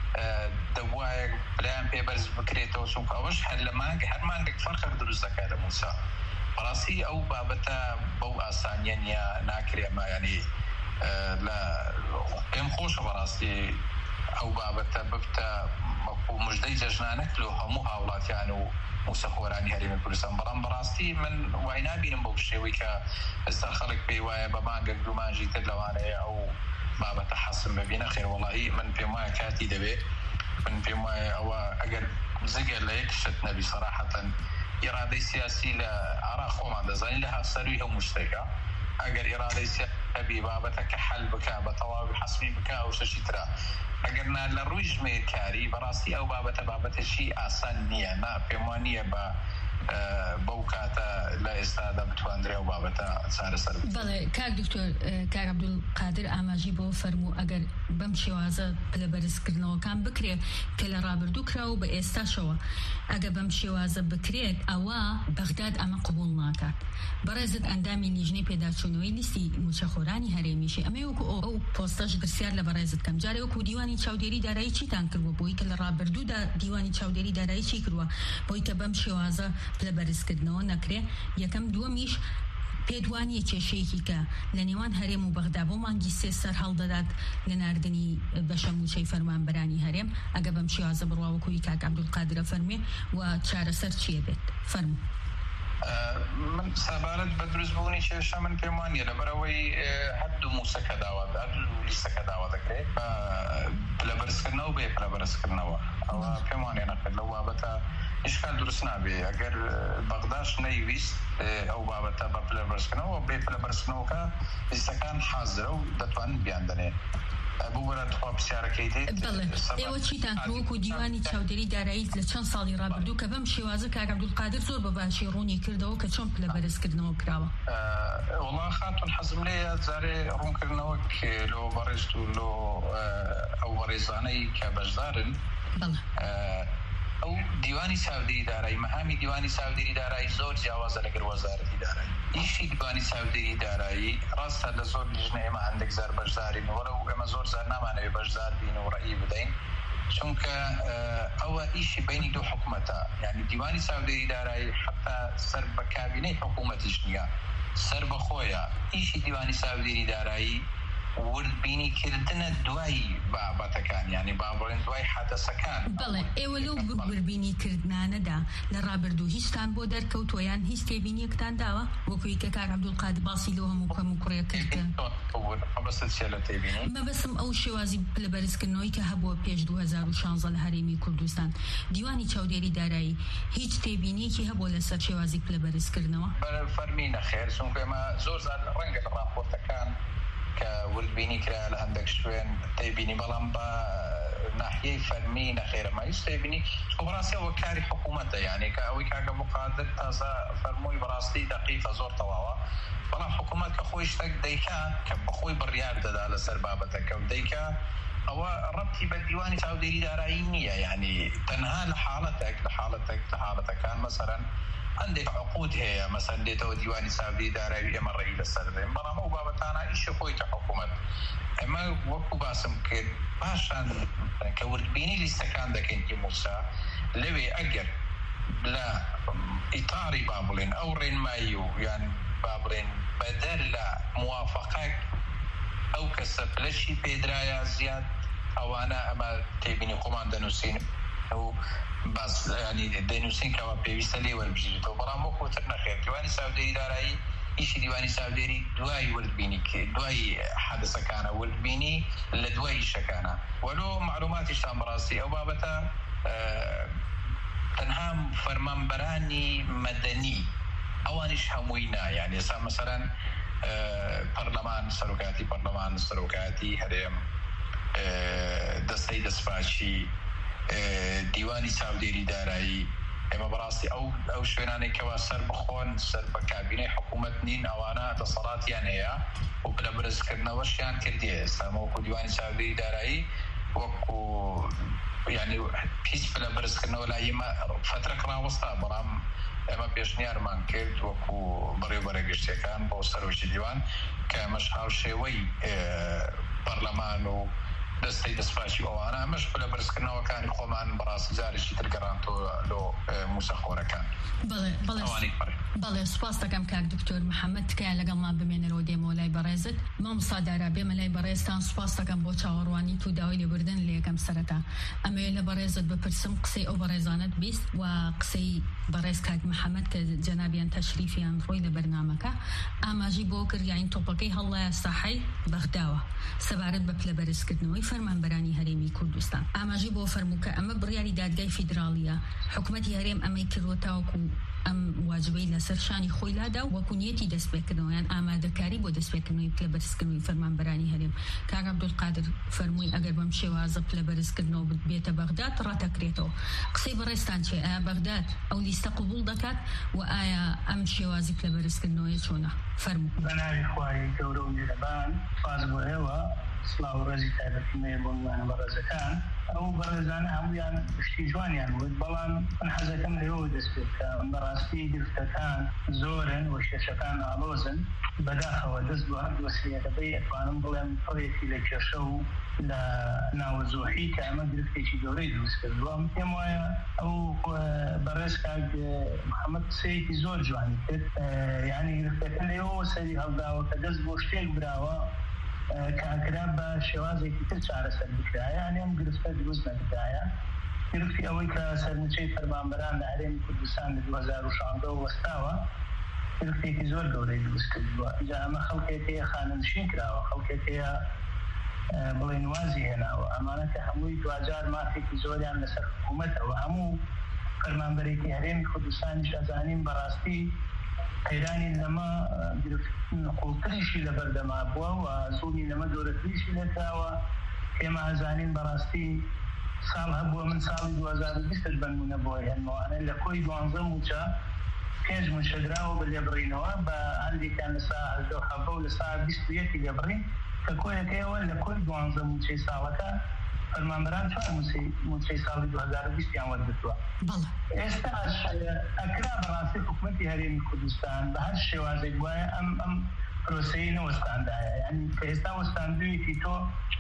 دواء بلان بيبرز بكريتا وسوق أوش حل ما حد ما عندك فرق بدرس هذا موسى براسي أو بابتا بو أسانيا يا ناكري ما يعني لا كم خوش براسي أو بابتا ببتا مجدي جنانك له همو هاولات يعني مسخوراني هري من كردستان برام براسي من وينابي نبوشي ويكا استخلق بي ويا بمان قبل ما جيت لواني أو بابا تحسن ببينا خير والله من بما كاتي دبي من بما أو أجر زجل ليك شتنا بصراحة إرادة سياسية لأرى خوم عند زين لها سرويها مشتركة أجر إرادة سياسية بابا تكحل بكا بطواب حسمي بكا أو شيء ترى أجرنا للروج ميكاري براسي أو بابا تبابا شيء آسان نية نا بمانية با بوكاتا لا استاذ بتواندري وبابتا صار سر بله كاك دكتور كاك عبد القادر اماجي بو فرمو اگر بمشي وازه بلبرس كرنو كان بكري كلا رابردو كراو باستا شو اگر بمشي وازه بكري اوا بغداد اما قبول ناكات برزت اندامي لجنه پيداچونوي لسي مشخوراني هريميشي اما يوكو او پوستاج برسيار لبرزت كم جاري يوكو ديواني چاوديري دارای چي تان کرو بوي كلا رابردو دا ديواني چاوديري دارای چي کرو بوي ك بمشي وازه لبرزکردنەوە نەکرێ یەکەم دووەمیش پێدوانیە کێشەیەکی کە لە نێوان هەرێم و بەغدا بۆ مانگی سێ سەر هەڵدەدات لە ناردنی بەشەموچەی فەرمانبەرانی هەرێم ئەگە بەم شێوازە بڕواوەکوی کاک عەبدولقادرە فەرمێ و چارەسەر چیە بێت فەرموو من سەبارەت بە دروستبوونی کێشە من پێم وانیە لەبەرەوەی هەردوو موسەکە داوا هەردوو لیستەکە داوا دەکرێت پلەبەرزکردنەوە بێ پلەبەرزکردنەوە ئەوە پێم وانیە نەکرد لەو بابەتە إشكال درست نبي أجر بغداش نيويست أو بابتا ببلا برسكنا أو ببلا برسكنا وكا إستكان حاضر أو دتوان بياندني أبو ورد خواب سياركيتي بله إيوه چی تانکروک و دیوانی چاودری دارایی لچند سالی را بردو که بم شوازه که عبدالقادر زور بباشی رونی کرده و که چون پلا برس کردنه و کراوه والله خاطر حزم لي زاري رون كرناو كي لو برزتو لو أو برزاني كبجدارن بله أو ديواني سعودي داري مهامي ديواني سعودي داري زور جواز لقر وزارة داري إيشي ديواني سعودي داري راستا لزور لجنة ما عندك زار بجداري ولو إما زور زارنا ما نبي بجدار بين ورأي بدين شونك أو إيشي بيني دو حكومتا يعني ديواني سعودي داري حتى سر بكابيني حكومة جنيا سر بخويا إيشي ديواني سعودي داري ورد بيني كردنا دواي بابەتەکان یعنی بابڕێن دوای حادەسەکان. بەڵێ ئێوە لەو بربینی کردنانەدا لە ڕابردوو هیچتان بۆ دەرکەوتوە یان هیچ تێبینیەکتان داوە وەکوی کە کاک عەبدولقادر باسی لەو هەموو کەم و کوڕێکردن؟ مەبەستم ئەو شێوازی پلەبەرزکردنەوەی کە هەبووە پێش دوو هەزار و شانزە لە هەرێمی کوردستان دیوانی چاودێری دارایی هیچ تێبینیەکی هەبووە لەسەر شێوازی پلەبەرزکردنەوە؟ فەرمینە خێر چونکە ئێمە زۆر زار ڕەنگە لە ڕاپۆرتەکان کە وردبینی کرا لە هەندێک شوێن تێبینی بەڵام بە ناحیەی فەرمی نەخێرەمە هیچ تێبینی بەڕاستیەوە کاری حکوومەتە یعنی کە ئەوەی کاک عەبدولقادر تازە فەرمووی بەڕاستی دەقیقە زۆر تەواوە بەڵام حکوومەت کە خۆی شتێک دەیکا کە بەخۆی بڕیار دەدا لەسەر بابەتەکە و دەیکا ئەوە ڕەبتی بە دیوانی چاودێری دارایی نییە یعنی تەنها لە حاڵەتێک لە حاڵەتێک لە حاڵەتەکان مەسەرەن هەندێک عقود هەیە مەسەن دێتەوە دیوانی چاودێری دارایی ئێمە ڕێی لەسەر دێن بەڵام ئەو بابەتانە ئیشی خۆیتە حکوومەت ئەمە وەکو باسم کرد پاشان کە وردبینی لیستەکان دەکەین موسا لەوێ ئەگەر لە ئیتاری با بڵێن ئەو ڕێنمایی و یان با بڵێن بەدەر لە موافقەک ئەو کەسە پلەشی پێدرایە زیاد ئەوانە ئەمە تێبینی خۆمان دەنووسین ئەو باس ینی دەنووسین کەەوە پێویستە لێ وەربژێتەوە بەڵام وەکوتر نەخێت دیوانی چاودێری دارایی ئیشی دیوانی چاودێری دوای وردبینی دوای حادثەکانە وردبینی لە دوای ئیشەکانە وەلۆ معلوماتیشتان بەڕاستی ئەو بابەتە تەنها فەرمانبەرانی مەدەنی ئەوانیش هەمووی نا یعنی ئێستا مەسەرەن پەرلەمان سەرۆکاتی پەرلەمان سەرۆکاتی هەرێم دەستەی دەسپاچی دیوانی چاودێری دارایی ئێمە بەڕاستی ئەو ئەو شوێنانێکەوە سەر بخۆن سەر بە کابینەی حکوومەت نین ئەوانە دەسەڵاتیان هەیە و پلەبەرزکردنەوەشیان کردیە ئێستا وەکو دیوانی چاودێری دارایی وەکو یعنی هیچ پلەبەرزکردنەوە لای ئێمە فترەك ڕاوەستا بەڵام ئێمە پێشنیارمان کرد وەکو بەڕێوەبەرە گەشتیەکان بۆ سەرۆکی دیوان کە ئەمەش هاوشێوەی پەرلەمان و دەستەی دەسپاچی ئەوانە ئەمەش پلەبەرزکردنەوەکانی خۆمان بەڕاستی جارێکی تر گەڕانتەوە لۆ موسەخۆرەکان. بەڵێ سوپاس دەکەم کاک دکتۆر محەممەد تکایە لەگەڵمان بمێنەرەوە دێمەوە لای بەڕێزت مامۆستا دارا بێمە لای بەڕێزتان سوپاس دەکەم بۆ چاوەڕوانی تو داوای لێبوردن لە یەکەم سەرەتا ئەمەیە لە بەڕێزت بپرسم قسەی ئەو بەڕێزانت بیست و قسەی بەڕێز کاک محەممەد کە جەنابیان تەشریفیان ڕۆی لە بەرنامەکە ئاماژی بۆ کرد یاین تۆپەکەی هەڵڵایە ساحەی بەغداوە سەبارەت بە پلەبەرزکردنەوەی فەرمانبەرانی هەرێمی کوردستان ئاماژی بۆ فەرموو کە ئەمە بڕیاری دادگای فیدراڵیە حکوومەتی هەرێم ئەمەی کردوە تاوەکو ئەم واجبەی لەسەر شانی خۆی لادا وەکو نیەتی دەستپێکردنەوەیان ئامادەکاری بۆ دەستپێکردنەوەی پلەبەرزکردنەوەی فەرمانبەرانی هەرێم کاک عەبدولقادر فەرمووی ئەگەر بەم شێوازە پلەبەرزکردنەوە بێتە بەغداد ڕاتەکرێتەوە قسەی بەڕێستان چێ ئایا بەغداد ئەو لیستە قبوڵ دەکات و ئایا ئەم شێوازی پلەبەرزکردنەوەی چۆنە فەرموو بەناوی خوای گەورە و میهرەبان سوپاس بۆ ئێوە سڵاو و ڕێزی تایبەتمەیە بۆ میوانە بەڕێزەکان ئەو بەڕێزانە هەموویان پشتی جوانیان بود بەڵام من حەزەکەم لەوە دەست پێ بکەم بەڕاستی گرفتەکان زۆرن و شێشەکان ئاڵۆزن بەداخەوە دەست بۆ هەردووە سێدەبەی ئەتوانم بڵێم پڕێکی لە کێشە و لە ناوەزۆحی کە ئەمە گرفتێکی گەورەی دروست کردووە پێم وایە ئەو بەڕێز کاک محەممەد قسەیەکی زۆر جوانی کرد یعنی گرفتەکە لێەوە سەری هەڵداوە کە دەست بۆ شتێک براوە کاکرا بە شێوازێکی تر چارەسەر بکرایە یعنی ئەم گرفتە دروست نەکرایە گرفتی ئەوەی کە سەرنوچەی فەرمانبەران لە هەرێمی کوردستان لە دوو هەزار و شانزە وەستاوە گرفتێکی زۆر گەورەی دروست کردووە ئینجا ئەمە خەڵکێک هەیە خانەنشین کراوە خەڵکێک هەیە بڵێن وازی هێناوە ئەمانە کە هەمووی دوجار مافێکی زۆریان لەسەر حکوومەتەوە هەموو فەرمانبەرێکی هەرێمی کوردستانیش ئەزانین بەڕاستی قەیرانی لەمە قوڵتریشی لە بەردەما بووە و زوڵی لەمە گەورەتریشی لێکراوە ئێمە ئەزانین بەڕاستی ساڵ هەبووە من ساڵی دوو هەزار و بیستش بنمونە بۆ هێنمەوانە لە کۆی دوانزە موچە پێنج موچەدراوە بە لێبڕینەوە بە هەندێکیان لە سا هەژدە و حەڤدە و لە سا بیست و یەکی لێبڕین کە کۆیەکەیەوە لە کۆی دوانزە موچەی ساڵەکە فەرمانبەران چوار موچەی ساڵی دوو هەزار و بیستیان وەرگرتووە ئێستا ئەکرا بەڕاستی حکوومەتی هەرێمی کوردستان بە هەر شێوازێک وایە ئەم ئەم پرۆسەیە نەوەستاندایە یعنی کە ئێستا وەستاندوویەکی تۆ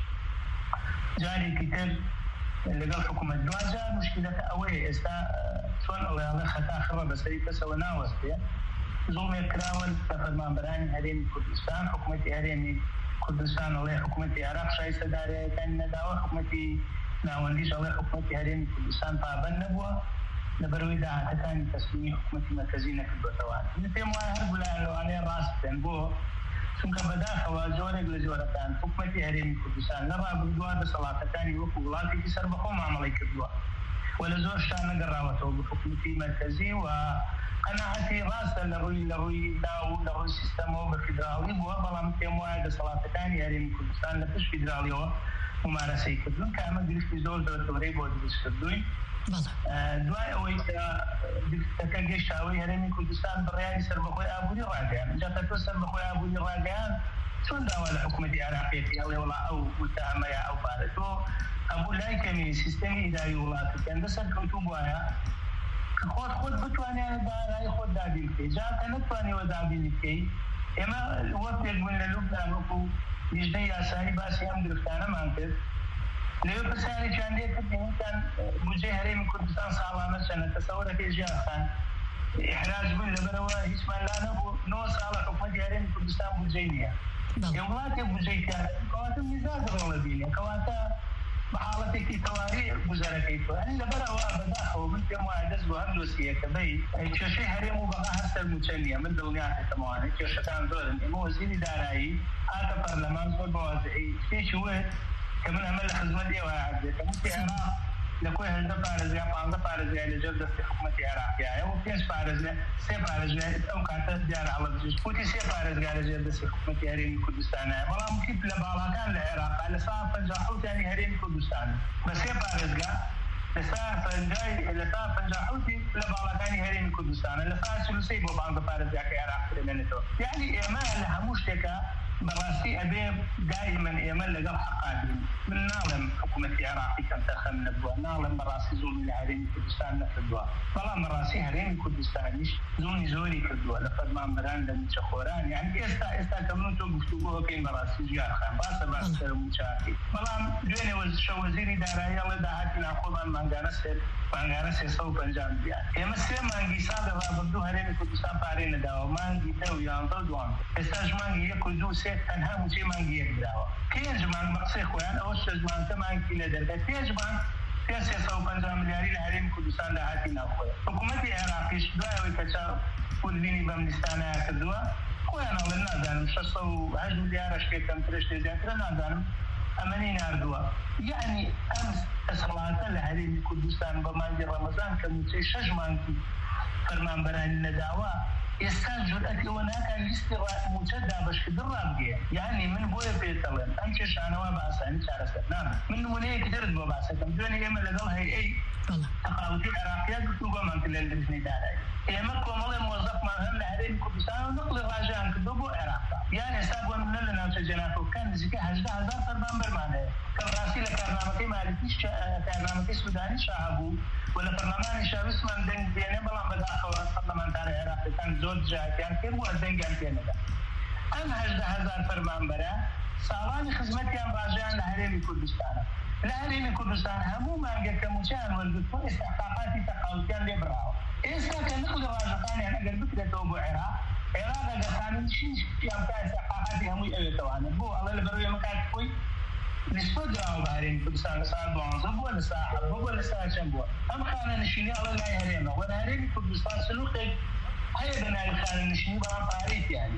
جارێکی تر لەگەڵ حکوومەت دوجار مشکلەکە ئەوەیە ئێستا چۆن ئەوڵیاڵە خەتا خڕە بەسەری کەسەوە ناوەستێ زۆڵێک کراوە لە فەرمانبەرانی هەرێمی کوردستان حکوومەتی هەرێمی كردستان الله حكومة العراق شايسة داري كان نداوة حكومة ناونديش الله حكومة هرم كردستان طابن نبوة لبروي دا تكاني تسليمي حكومة مركزية كردوتوان مثل ما هرب لأنه عليه راس تنبوه چونکە بەداخەوە زۆرێک لە جۆرەکان حکومەتی هەرێمی کوردستان لەڕا بردووە دەسەڵاتەکانی وەکو وڵاتێکی سەربەخۆ مامەڵەی کردووە و لە زۆر شتان نەگەڕاوەتەوە بە حکومەتی مەرکەزی و قەناعەتی ڕاستە لە ڕووی لە ڕووی داو لە ڕووی سیستەمەوە بە فیدراڵی بووە بەڵام پێم وایە دەسەڵاتەکانی هەرێمی کوردستان لە پشت فیدراڵیەوە ممارەسەی کردوون کە ئەمە گرفتی زۆر دەوتۆرەی بۆ دروستکردووی دوای ئەوەی کە گەشتاوەی هەرێمی کوردستان بڕیاری سەربەخۆی ئابووری ڕاگەیان اینجا کە تۆ سەربەخۆی ئابووری ڕاگەیان چۆن داوا لە حکومەتی عراقیەتی ئەڵێ وڵا ئەو متهمەیە ئەو پارە تۆ ئەبوو لای کەمی سیستەمی ئیداری وڵاتەکەن لەسەر کەوتوو بووایە کە خۆت خۆت بتوانێت دارایی خۆت دابین بکەی جا کە نەتوانیوە دابینی بکەی ئێمە وەک پێک بووین لە لوبنان وەکو لیژنەی یاسایی باسی ئەم گرفتانەمان کرد لەوێ پرسیارێکیان لێ کردین کان بودجەی هەرێمی کوردستان ساڵانە چەندە تەسەوورەکەی ژیانخان ئیحراج بوون لەبەرەوە هیچمان لا نەبوو نۆ ساڵە حکومەتی هەرێمی کوردستان بودجەی نییە وڵاتێک بودجەی کار کەواتە میزان ڕۆڵە بینێ کەواتە بە حاڵەتێکی تەواوی گوزەرەکەی تۆ ئەنی لەبەرەوە بەداخەوە من پێم وایە دەست بۆ هەر دۆسیەکە بەی کێشەی هەرێم و بەغا هەر سەرموچە نییە من دڵنیان پێتەمەوانێت کێشەکان زۆرن ئێمە وەزیری دارایی ئاتە پەرلەمان زۆر بەوازعی شتێکی وێت کە من ئەمە لە خزمەت ئێوە عادێتە موتی عێراق لە کۆی هەژدە پارێزگا پانزدە پارێزگای لەجێر دەستی حکومەتی عێراقیایە و پێنج پارێزگا سێ پارێزگای ئەو کاتە دیارە هەڵەبجێت وتی سێ پارێزگا لەجێر دەستی حکومەتی هەرێمی کوردستانایە بەڵام وتی لە باڵاکان لە عێراقا لە سا پەنجا حوتیانی هەرێمی کوردستان بە سێ پارێزگا لە سا پەنجای لە سا پەنجا حوتی لە باڵاکانی هەرێمی کوردستانە لە سا چلوسەی بۆ پانزدە پارێزگاکەی عێراق فرێنێتەوە یعنی ئێمە لە هەموو شتێکە بەڕاستی ئەبێ دائما ئێمە لەگەڵ حەقادین من ناڵێم حکومەتی عێراقی کەم تەخەم نەبووە ناڵێم بەڕاستی زوڵمی لە هەرێمی کوردستان نەکردووە بەڵام بەڕاستی هەرێمی کوردستانیش زوڵمی زۆری کردووە لە فەرمانبەران لە موچەخۆران یعنی ئێستا ئێستا کە من و تۆ گفتوگۆ بکەین بەڕاستی ژیانخان باسە باس سەر موچاکی بەڵام دوێنێ شەوەزیری دارایی ئەڵێ داهاتی ناخۆمان مانگانە سێر مانگانە سێسە و پەنجا میلیارد ئێمە سێ مانگی ساڵ ڕابردوو هەرێمی کوردستان پارەی نەداوە مانگی دە و یانزە و دوان ئێستاش مانگی یەک و دوو سێ تەنها موچەی مانگی یەک دراوە پێنج مانگ بە قسەی خۆیان ئەوە شەش مانگکە مانگی نەدەردە پێنج مانگ پێ سێسە و پەنجا میلیاردی لە هەرێمی کوردستان داهاتی ناخۆیە حکومەتی عێراقیش دوای ئەوەی کە کوردبینی بەم لیستانەیە کردووە خۆیان ئەڵێن نازانم شەش و هەشت میلیارد شتێک کەمترە شتێک زیاترە نازانم ئەمەنەی ناردووە یعنی ئەم دەسەڵاتە لە هەرێمی کوردستان بە مانگی ڕەمەزان کە موچەی شەش مانگی فەرمانبەرانی نەداوە ئێستا جورئەتی ئەوە ناکات لیستی موچە دابەشکردن ڕابگەیە یعنی من بۆیە پێتەڵێن ئەم کێشانەوە بە ئاسانی چارەسەر نامێت من نمونەیەکی ترت بۆ باسەکەم دوێنێ ئێمە لەگەڵ هەیئەی تەقاوتی عێراقیە گفتوگۆمان کرد لە لیژنەی دارایی ئێمە کۆمەڵی مۆزەفمان هەم لە هەرێمی کوردستان و نەقڵی ڕاژیان کردو بۆ عێراقا یان ئێستا بۆ نمونە لە ناوچە جەناکۆکان نزیکە هەژدە هەزار فەرمانبەرمان هەیە کە ڕاستی لە کارنامەکەی مالیکیش کارنامەکەی سوودانی شاهبوو و لە پەرلەمانی شاویستمان دەنگ دێنێ بەڵام بەداخەوە پەرلەمانتارە عێراقیەکان زۆر جاهاتیان کرد و دەنگیان پێ نەدا ئەم هەژدە هەزار فەرمانبەرە ساڵانی خزمەتیان ڕاژیان لە هەرێمی کوردستانە لە هەرێمی کوردستان هەموو مانگەکە موچیان وەرگرتووە ئێستاحقاقاتی تەقاوتیان لێ بڕاوە ئێستا کە نقلی ڕاژەکانیان ئەگەر بکرێتەوە بۆ عێراق عێراق ئەگەر خانوویشیش پیان بکات ئێستاحقاقاتی هەمووی ئەوێتەوانە بۆ ئەڵێ لەبەرەوەی ئێمە کات خۆی نسبە دراوە بە هەرێمی کوردستان لە ساعت دوانزە بووە لە ساعت حەوت بووە لە ساعت چەند بووە ئەم خانەنشینی ئەڵێ لای هەرێمە وە لە هەرێمی کوردستان سلووقێک هەیە بە ناوی خانەنشینی بەڵام پارەی تیانی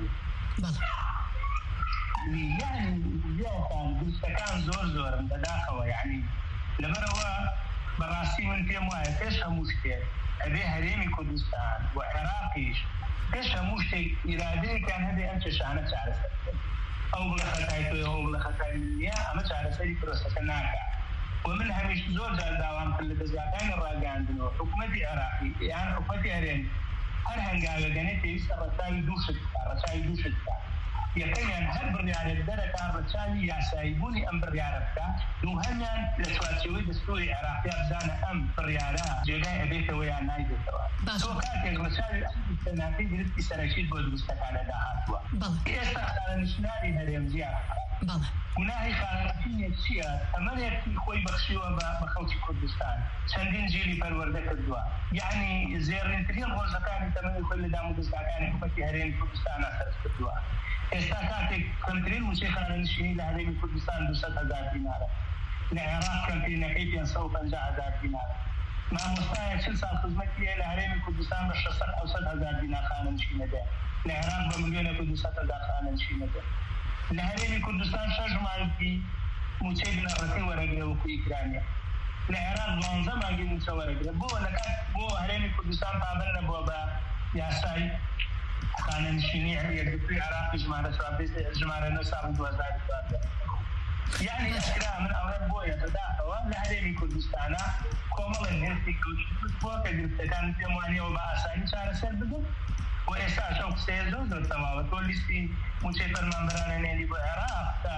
یعنی زیاتان دروستەکان زۆر زۆرن بەداخەوە یعنی لەبەرەوە بەڕاستی من پێم وایە پێش هەموو شتێک ئەبێ هەرێمی کوردستان و عێراقیش پێش هەموو شتێک ئیرادەیەکیان هەبێ ئەم کێشانە چارەسەر بکەن ئەو بڵە خەتای تۆی ئەو بڵە خەتای من نییە ئەمە چارەسەری پرۆسەکە ناکات و من هەمیش زۆر جار داوام کرد لە دەستگاکانی ڕاگەاندنەوە حکومەتی عێراقی یان حکومەتی هەرێم هەر هەنگاوێگەنێ پێویستە ڕەچاوی دوو شت بکات ڕەچاوی دوو شت بکات یەکەمیان هەر بڕیارێک دەرەکان ڕەچاوی یاساییبوونی ئەم بڕیارە بکات دووهەمیان لە چوارچێوەی دەستوری عێراقیا بزانە ئەم بڕیارە جێگای ئەبێتەوە یان نایبێتەوە تۆ کاتێک ڕەچاوی سەناقی گرفتی سەرەکیت بۆ دروستەکانە داهاتووە ئێستا خانەنشینانی هەرێم زیاد گوناهی خانەنشینێک چییە ئەمەرێکی خۆی بەخشیوە بە خەڵکی کوردستان چەندین جێلی پەروەردە کردووە یعنی زێڕینترین ڕۆژەکانی تەمەنی خۆی لە دام و دەستگاکانی حکومەتی هەرێمی کوردستانە سەرز کردووە ئێستا کاتێک کەمترین موچەی خانەنشینی لە هەرێمی کوردستان دووسەد هەزار دینارە، لە عێراق کەمترینەکەی پێنج سەد و پەنجا هەزار دینارە. مامۆستایە چل ساڵ خزمەتی لە هەرێمی کوردستان بە شەشسەد حەوسەد هەزار دینار خانەنشینە دێ، لە عێراق بە ملیۆنێک و دووسەد هەزار خانەنشینە دێ. لە هەرێمی کوردستان شەش مانگی موچەی بنەڕەتی وەرەگرێ وەکو ئیکرانیە، لە عێراق دوانزە مانگی موچە وەرەگرێ. بۆ لەکات بۆ هەرێمی کوردستان پابەر نەبووە بە یاسای خانەنشینی یەکگرتووی عێراقی ژمارە ژمارە نۆ ساڵی دوو هەزار و چواردە. یعنی ئەسکرا من ئەوەم بۆیە بەداخەوە لە هەرێمی کوردستانە کۆمەڵێک هێرسی کەوتووە کە گرفتەکان پێم وانیەوە بە ئاسانی چارەسەر بدەن و ئێستا ئەو قسەیە زۆر زۆر تەواوە. تۆ لیستی موچەی فەرمانبەرانە نێنی بۆ عێراق تا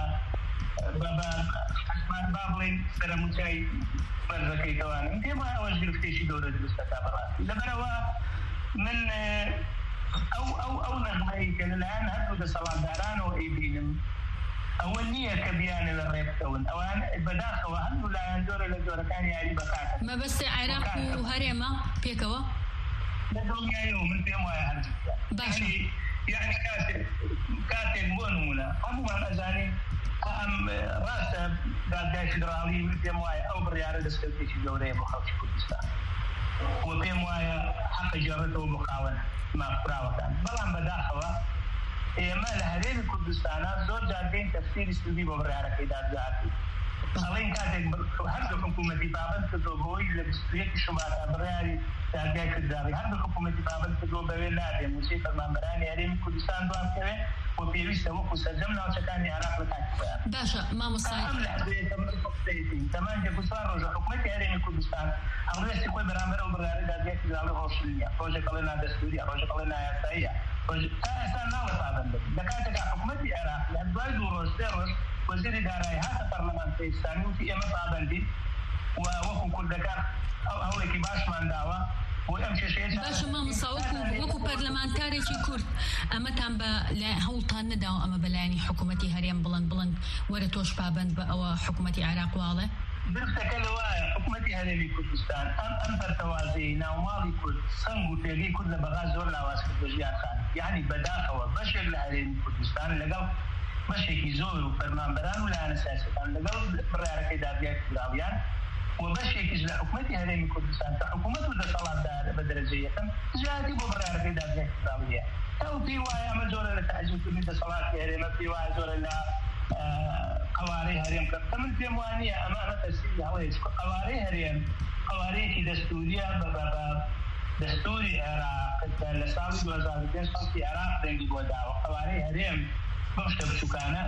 با بڵێن سەرە موچای بەرزەکەیتەوانە. من پێم وایە ئەوەش گرفتێکی گەورە دروستەکە بەڕاستی. لەبەرەوە من ئەو ئەو ئەو نەغمەی کە لەلایەن هەردوو دەسەڵاتدارانەوە ئەیبینم ئەوە نییە کە بیانە لە ڕێبکەون، ئەوان بەداخەوە هەردوو لایەن جۆرە لە جۆرەکان یاری بەکاتە. مەبەستی عێراق و هەرێمە پێکەوە لە دڵنیایەوە من پێم وایە هەردووکە. باشە یعنی کاتێک بۆ نمونە هەموومان ئەزانین ئەم ڕاستە دادگای فیدراڵی من پێم وایە ئەو بڕیارە دەستکەوتێکی گەورەیە بۆ خەڵکی کوردستان و پێم وایە حەقە جێڕێتەوە بۆ خاوەنە مافراوەکان. بەڵام بەداخەوە ئێمە لە هەرێمی کوردستانە زۆر جارگەین تەفسیری سوودی بۆ بڕیارەکەی دادگاکەی ئەڵێن کاتێک هەردوو حکوومەتی بابەت کردۆ بۆی لە بیست و یەکی شوباتا بڕیاری دادگای فیدراڵی هەردوو حکوومەتی بابەت کردۆ بەوێ نابێ موچەی فەرمانبەرانی هەرێمی کوردستان دوام بکەوێ و پێویستە وەکو سەرجەم ناوچەکانی عێراق لە کاتێکدا. باشە مامۆستای ئەم لەحظەیە تەمانجێک و چوار ڕۆژە حکوومەتی هەرێمی کوردستان ئەڵێستی خۆی بەرامبەر ئەو بڕیارەی دادگای فیدراڵی ڕۆشن نییە، ڕۆژێک ئەڵێ نادەستووریە، ڕۆژێک ئەڵێ نایاساییە، تا ئێستا ناوە پابەندە. لە کاتێکدا حکوومەتی عێراق لە دوای دوو ڕۆژ سێ ڕۆژ وەزیری دارایی هاتە پەرلەمانتەی ئیسلامی وتی ئێمە پابەندین و وەکو کوردەکان هەوڵێکی باشمان داوە بۆی ئەم کێشەیە. باشە مامۆستا وەکو پەرلەمانتارێکی کورد ئەمەتان بە هەوڵتان نەداوە ئەمە بەلایەنی حکوومەتی هەرێم بڵند بڵند وەرە تۆش پابەند بە ئەوە حکوومەتی عێراق واڵێ؟ درستەکە لەوایە حکوومەتی هەرێمی کوردستان ئەم ئەم بەرتەوازەی ناوماڵی کورد سەنگ و پێگەی کورد لە بەغا زۆر لاواز کرد بە ژیانخان. یعنی بەداخەوە بەشێک لە هەرێمی کوردستان لەگەڵ بەشێکی زۆر و فەرمانبەران و لایەنە سیاسەتان لەگەڵ بڕیارەکەی دادگای فیدراڵیان و بەشێکیش لە حکوومەتی هەرێمی کوردستان کە حکوومەت و دەسەڵاتدار بە دەرەجەی یەکەم زیادی بۆ بڕیارەکەی دادگای فیدراڵیە. ئەو پێی وایە ئەمە زۆرە لە تەعجیلکردنی دەسەڵاتی هەرێمە، پێی وایە زۆرە لە قوارەی هەرێم کە من پێم وانییە ئەمانە تەسیری هەڵەیە قوارەی هەرێم قوارەیەکی دەستوریە بە دەستوری عێراق لە ساڵی دوو هەزار و پێنج خەڵکی عێراق دەنگی بۆ داوە. قوارەی هەرێم بەشتە بچووکانە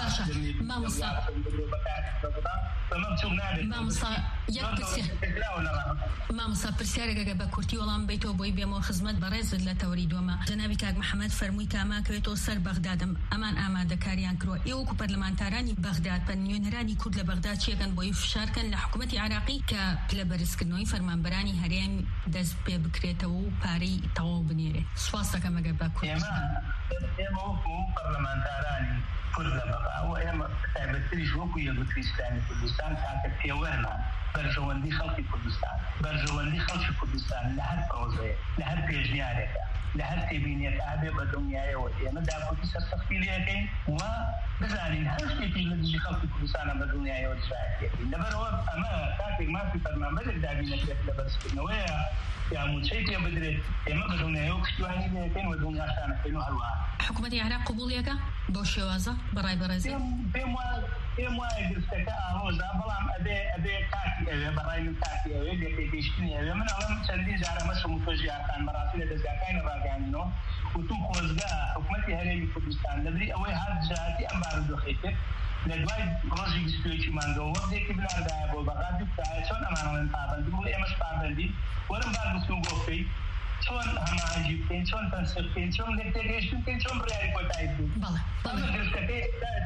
مامۆستا پرسیارێکەکە بە کورتی وەڵام بیتەوە بۆی بێمەوە خزمەت بەڕێزت لە تەوەری دووەمە. جەنابی کاک محەممەد فەرمووی کاماکەوێتەوە سەر بەغدادم ئەمان ئامادەکاریان کردووە ئێوە وەکو پەرلەمانتارانی بەغداد بە نوێنەرانی کورد لە بەغداد چیەکەن بۆی فشارکەن لە حکوومەتی عێراقی کە پلە بەرزکردنەوەی فەرمانبەرانی هەرێم دەست پێ بکرێتەوە و پارەی تەواو بنێرێ. سوپاس دەکەم ئەگەر بە کوردستان ئێمە وەکو پەرلەمانتارانی کورد لە بەغا و ئێمە تایبەتتریش وەکو یەکگرتووی ئیسلامی کوردستان کاکە پێوەرمان بەرژەوەندی خەڵکی کوردستان بەرژەوەندی خەڵکی کوردستان لە هەر پرۆژەیە لە هەر پێشنیارێکە لە هەر تێبینیەکە ئابێ بە دڵنیایەوە ئێمە داپۆتی سەرسەختی لێەکەین و بزانین هەر شتێکی لە دژی خەڵکی کوردستانە بە دڵنیایەوە دژایەکەین. لەبەرەوە ئەمە کاتێک مافی فەرمانبەرێک دابینەکرێت لە بەرزکردنەوەیە یا موچەی پێ بدرێت ئێمە بە دڵنیایەوە پشتیوانی لێەکەین و دڵنیاشانەکەین و هەروەها. حکوومەتی عێراق قبوڵیەکە بۆ شێوازە بەڕای بەڕێزی پێم وایە گرفتەکە ئاهۆزا بەڵام ئەبێ ئەبێ کاتی ئەوێ بەڕای من کاتی ئەوێ بێپێگەیشتنی ئەوێ. من ئەڵەم چەندین جارە مەشم و تۆژیاکان بەڕاستی لە دەستگاکانی ڕاگەاندنەوە و تو خۆزگا حکوومەتی هەرێمی کوردستان لەبری ئەوەی هەر جاتی ئەم بارودۆخەی کرد لە دوای ڕۆژی بیست و یەکی مانگەوە وەختێکی بناردایە بۆ بەغا دوکتایە چۆن ئەمانەڵێن پابەندی بوو ئێمەش پابەندی وەرم بار گفتوگۆ بکەین چۆن هەماهەنگی بکەین چۆن تەنسیق بکەین چۆن لێک تێگەیشتن بکەین چۆن بڕیاری کۆتایی بکەین. بەڵێ گرفتەکەی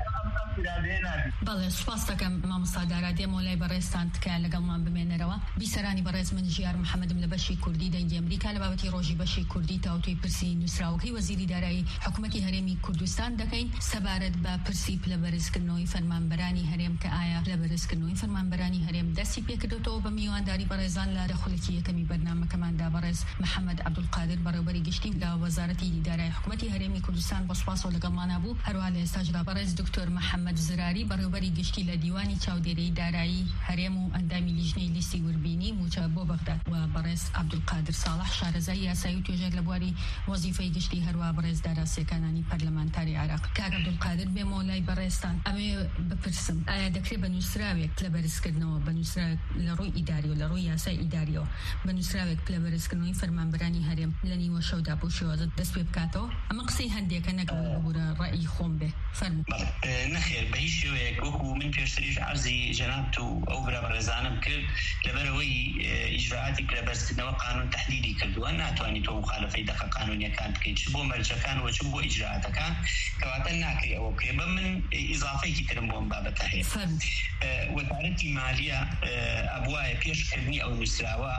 إرادة نادي. بله سپاسك ما مصادرات مولاي برستان تكال لقمان بمنروا بسراني برز من جيار محمد ملبشي كردي دنج أمريكا لبابتي روجي بشي كردي تاوتي برسي نسراوكي وزير إدارة حكومتي هرمي كردستان دكين سبارد با برسي بلبرز كنوي فرمان براني هرم كآية بلبرز كنوي فرمان براني هرم دسي بيكدوتو بميوان داري برزان لا دخلكي كمي برنامج كمان دا برز محمد عبد القادر برابري قشتي دا وزارة إدارة حكومتي هرمي كردستان بسپاس ولقمان أبو هروالي استاجرا برز دكتور محمد زراري برابري قشتي لديواني چاوديري دارایی هرمو اندامی لجنه لیستی وربینی موجه بو بغداد و برز عبدالقادر صالح شارزایی یاسایی توجه لبواری وظیفه گشتی هروا برز دراسی کانانی پارلمانتاری عراق کاغ عبدالقادر به مولای برستان امی بپرسم آیا دکری بنوسراویک لبرز کردنو بنوسراویک لروی اداری و لروی یاسای اداری و بنوسراویک لبرز کردنوی فرمانبرانی هرم لنی و شودا بوشی و دست بکاتو اما قصی هندی کنه قبول بورا رأی خون به فرمو نخیر بهیش وکو من پیشتریش عرضی جنابتو أو برزانة بكل لبروي إجراءاتك لبرسنا قانون تحديدي كردو أنا تواني تو مخالفة دقة قانونية كانت كي تشبو مرجع كان وتشبو إجراءاتك كان كواتنا كي أو كي بمن إضافة كي ترمون باب تحية وتعرضي مالية أبواء بيش كردني أو نسراوا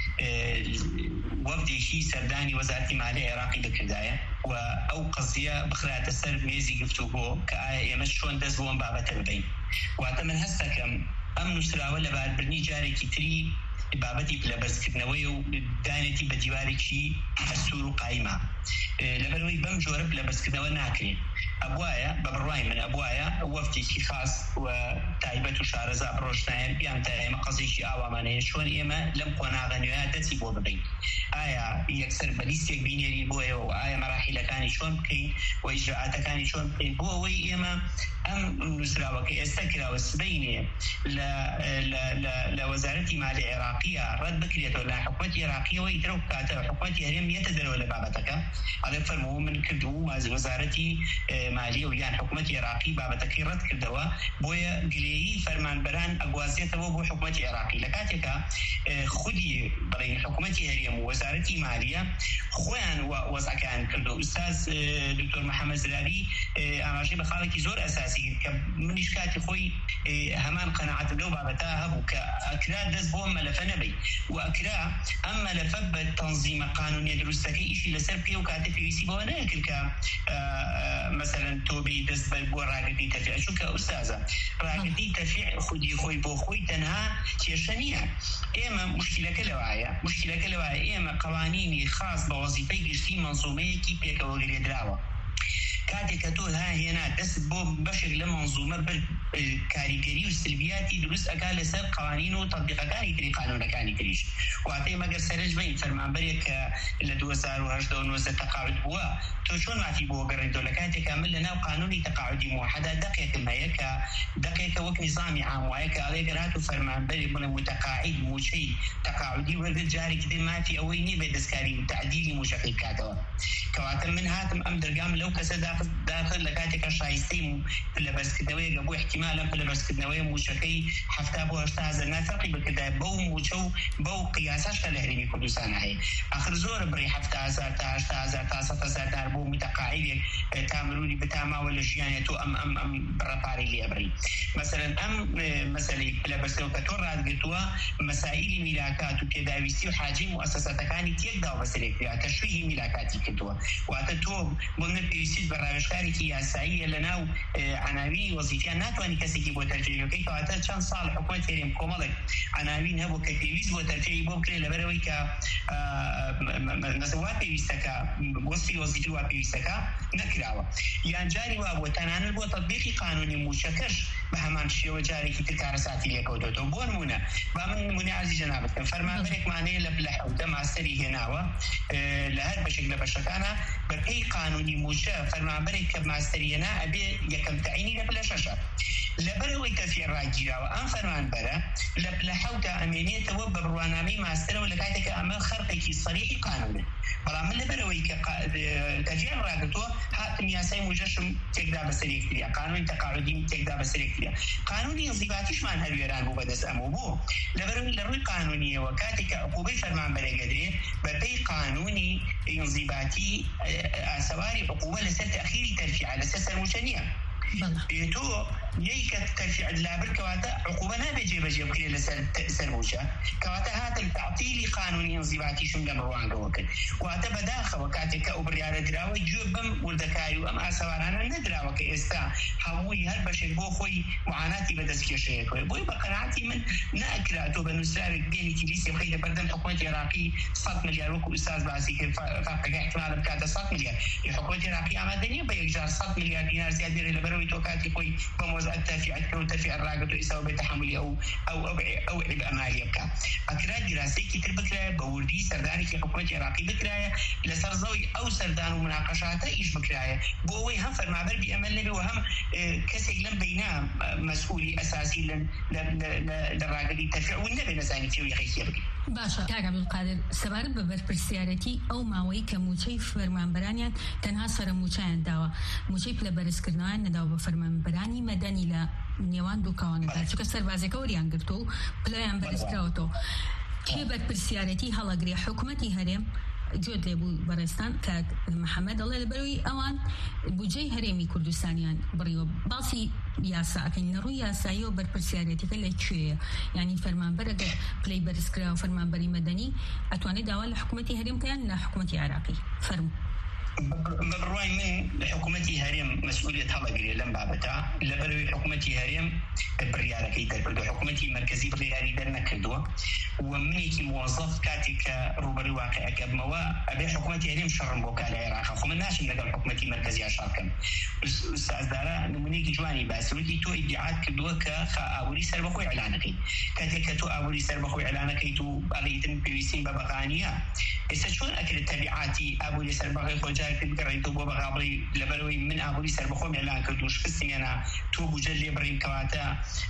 وفدي شيء سرداني وزارة مالية عراقي بكرداية وأو قضية بخرات السر ميزي قفتوه كآية يمشون دزبون باب تربين واتمن هسا كم أم نسراوا لبعد برني جاري كتري بابتي بلبرز كتنوي ودانتي بديواركي السور قائمة لبروي بم جورب بلبرز كتنوي ناكري أبوايا ببرواي من أبوايا وفتي شي خاص وتايبة شارزة بروشناير بيام تايما قصيشي آوامانية شون إيما لم قوانا غنيوها دتي بو ببين آيا يكسر بليستيك بينيري بويا وآيا مراحل كاني شون بكين وإجراءات كاني شون بكين بوي إيما أم نسراوا كي استكرا وسبيني لوزارة مالية عراقية رد بكرية ولا حكومة عراقية ويترك كاتب حكومة هرم يتدر ولا بابتك هذا فرمو من كردو ما وزارة مالية ويان حكومة عراقية بابتك رد كردوا بويا قليل فرمان بران أقوازيته وبو حكومة عراقية لكاتك خدي برين حكومة هرم ووزارة مالية خوان ووضع كان كردو أستاذ دكتور محمد زراري أماشي بخالك زور أساسي من إشكاتي خوي همان قناعة لو بابتها هبو كأكرا دز بو ملفة نبي وأكرا أما ملفة بالتنظيم قانوني دروستكي إشي لسر بيو كاتب يسي بو ناكل كا مثلا توبي دز بو راقدي تفع شو كأستاذة راقدي تفع خدي خوي بو خوي تنها تيشانية إيما مشكلة كلوايا مشكلة كلوايا إيما قوانيني خاص بوظيفة جشتي منظومية كي بيكا وغير دراوة كاتك تو ها هنا دست بو بشر لمنظومة بالكاريكري والسلبياتي دروس أقال سر قوانين وتطبيق كاري كري قانون كاري كريش وعطي ما قرر سرج بين فرمان بريك اللي دو سار وهجد ونوزة تقاعد بوا تو شون ما في بوا قرر دولة كاتك عمل لنا وقانوني تقاعدي موحدة دقيقة ما يكا دقيقة وك نظامي عام ويكا عليك راتو فرمان بريك من متقاعد مو شيء تقاعدي وهذا جاري كده ما في أويني بدسكاري وتعديلي مشكل كاتوا كواتر من هاتم أم درقام لو كسدا داخل لكاتك شايستين لبس كدوية قبو احتمالا لبس كدوية موشكي حفتا بو اشتاز النافقي بكدا بو موشو بو قياساش تلهريني كردستان هاي آخر زور بري حفتا هزار تا اشتا هزار تا ست هزار تا بو متقاعد تعملوني بتاما ولا جيانيتو أم أم أم برطاري لي أبري مثلا أم مسألة لبس كتور راد قلتوا مسائل ملاكات وكداويستي وحاجي مؤسسات كانت يقدعوا بسلك تشويه ملاكاتي كتوا واتتوب من بيسيد برامجكاري سياسية لنا عناوين وظيفية ناتواني كسيكي بو ترجيح وكي كواتا چند سال حكومة هرم كومالك عناوين هبو كبيويز بو ترجيح بو بكري لبروي كا نسوات بيويستكا وصفي وظيفي وبيويستكا نكراوا يعني جاري وابو تنانل بو تطبيقي قانوني موشكش بهمان شيء وجاري كي تكارساتي ليكودوتو بون مونا بامن مني عزيز جنابك فرمان بريك معني لبلح ودم عسري هناوا لهذا بشكل بشكانا برقي قانوني موشا فرمان بريك معسرينا أبي يكم تعيني لبلا شاشة لبروي تفي الراجيرا وأن فرمان برا لبلا حوتا أمينية توب بروانامي معسرة ولكاتك أمام خرقك صريح قانوني بلا من لبروي كتفي الراجتو حاتم ياسي مجشم تقدر بسريك تريا قانون تقاعدي تقدر بسريك تريا قانوني انضباطيش معنى الويران بو بدس أمو بو لبروي لروي قانونية وكاتك عقوبة فرمان برا قدري ببي قانوني انضباطي سواري عقوبة لسر تأخيري ترفيع على أساس المشانية بيتو يك ترفيع اللابر كواتا عقوبنا بيجي بيجي بكري لسر سرموشة كواتا هذا التعطيل قانوني انضباطي شمل مروان جوكل واتا بداخل وكاتك أوبريارة دراوي جوبم والذكاء أما سوارانا ندراوي كإستا هموي هالبشر بو خوي معاناتي بدس كشيء كوي بوي بقناعتي من نأكلاتو بنسرار بيني تليسي بخير بردم حكومة العراقي صد مليار وكو أستاذ بعسي كيف فاقك احتمال بكاتا صد مليار الحكومة العراقية عمدنية بيجار صد مليار دينار زيادة لبروي توكاتي كوي بموضوع الترفيع كون ترفيع الراقة وإساو بتحملي أو أو أو أو عبء مالي بكا أكرا دراسي كتير بكرة بوردي سرداني في حكومة العراقي بكرة لسرزوي أو سردان ومناقشات إيش بكرة بوي هم فرمابر بأمل نبي وهم كسي لم بينا مسؤولي أساسي لن للراقة دي ترفيع والنبي نزاني فيه يخيخي بكرة باشا كاغ عبد القادر سبارت ببرپرسیارەتی ئەو ماوەی کە موچەی فەرمانبەرانیان تەنها سەرە موچەیان داوە موچەی پلەبەرزکردنەوەیان نەداوە بە فەرمانبەرانی مەدەنی لە نێوان دوو کاوانەدا چونکە سەربازەکە وەریان گرتو و پلەیان بەرزکراوەتەوە کێ بەرپرسیارەتی هەڵەگرێ حکوومەتی هەرێم جۆت لێبوو بەڕێستان کاک محەممەد دەڵێ لەبەرەوەی ئەوان بودجەی هەرێمی کوردستانیان بڕیوە باسی یاساکەین ڕووی یاسایی و بەرپرسیارەتەکە لەکوێیە یعنی فەرمانبەرەگەر پلەی بەرزکرا و فەرمانبەری مەدەنی ئەتوانێت داوا لە حکوومەتی هەرێم بکەیان لە حکوومەتی عێراقی فەرموو بڕوای من حکوومەتی هەرێم مسئولیت هەڵەگرێ لەم بابەتە لەبەرەوەی حکوومەتی هەرێم بڕیارەکەی دەربردووە حکوومەتی مەرکەزی بڕیاری دەرنەکردووە و منێکی موظف کاتێک کە ڕوبەروی واقعەکە بمەوە ئەبێ حکوومەتی هەرێم شەڕم بۆ کار لە عێراق خۆ من ناشم لەگەڵ حکوومەتی مەرکەزی شار بکەم ئوستازدارە نمونەیەکی جوانی باسوەکی تۆ ئیدعات کردووە کە خا ئاوری سەربەخۆی ئەعلانەکەی کاتێک کە تۆ ئاوری سەربەخۆی ئەعلانەکەیت و ئەڵێیتن پێویستین بە بەغانیە ئێستا چۆن ئەکرێت تەبیعاتی ئاوری سەربەخۆی خۆ بگەڕێت بۆ بەغابڵی لەبەرەوەی من ئابووری سەربەخۆم ئێلان کرد و شکستیانە تۆ بوجە لێ بڕیم کەواتە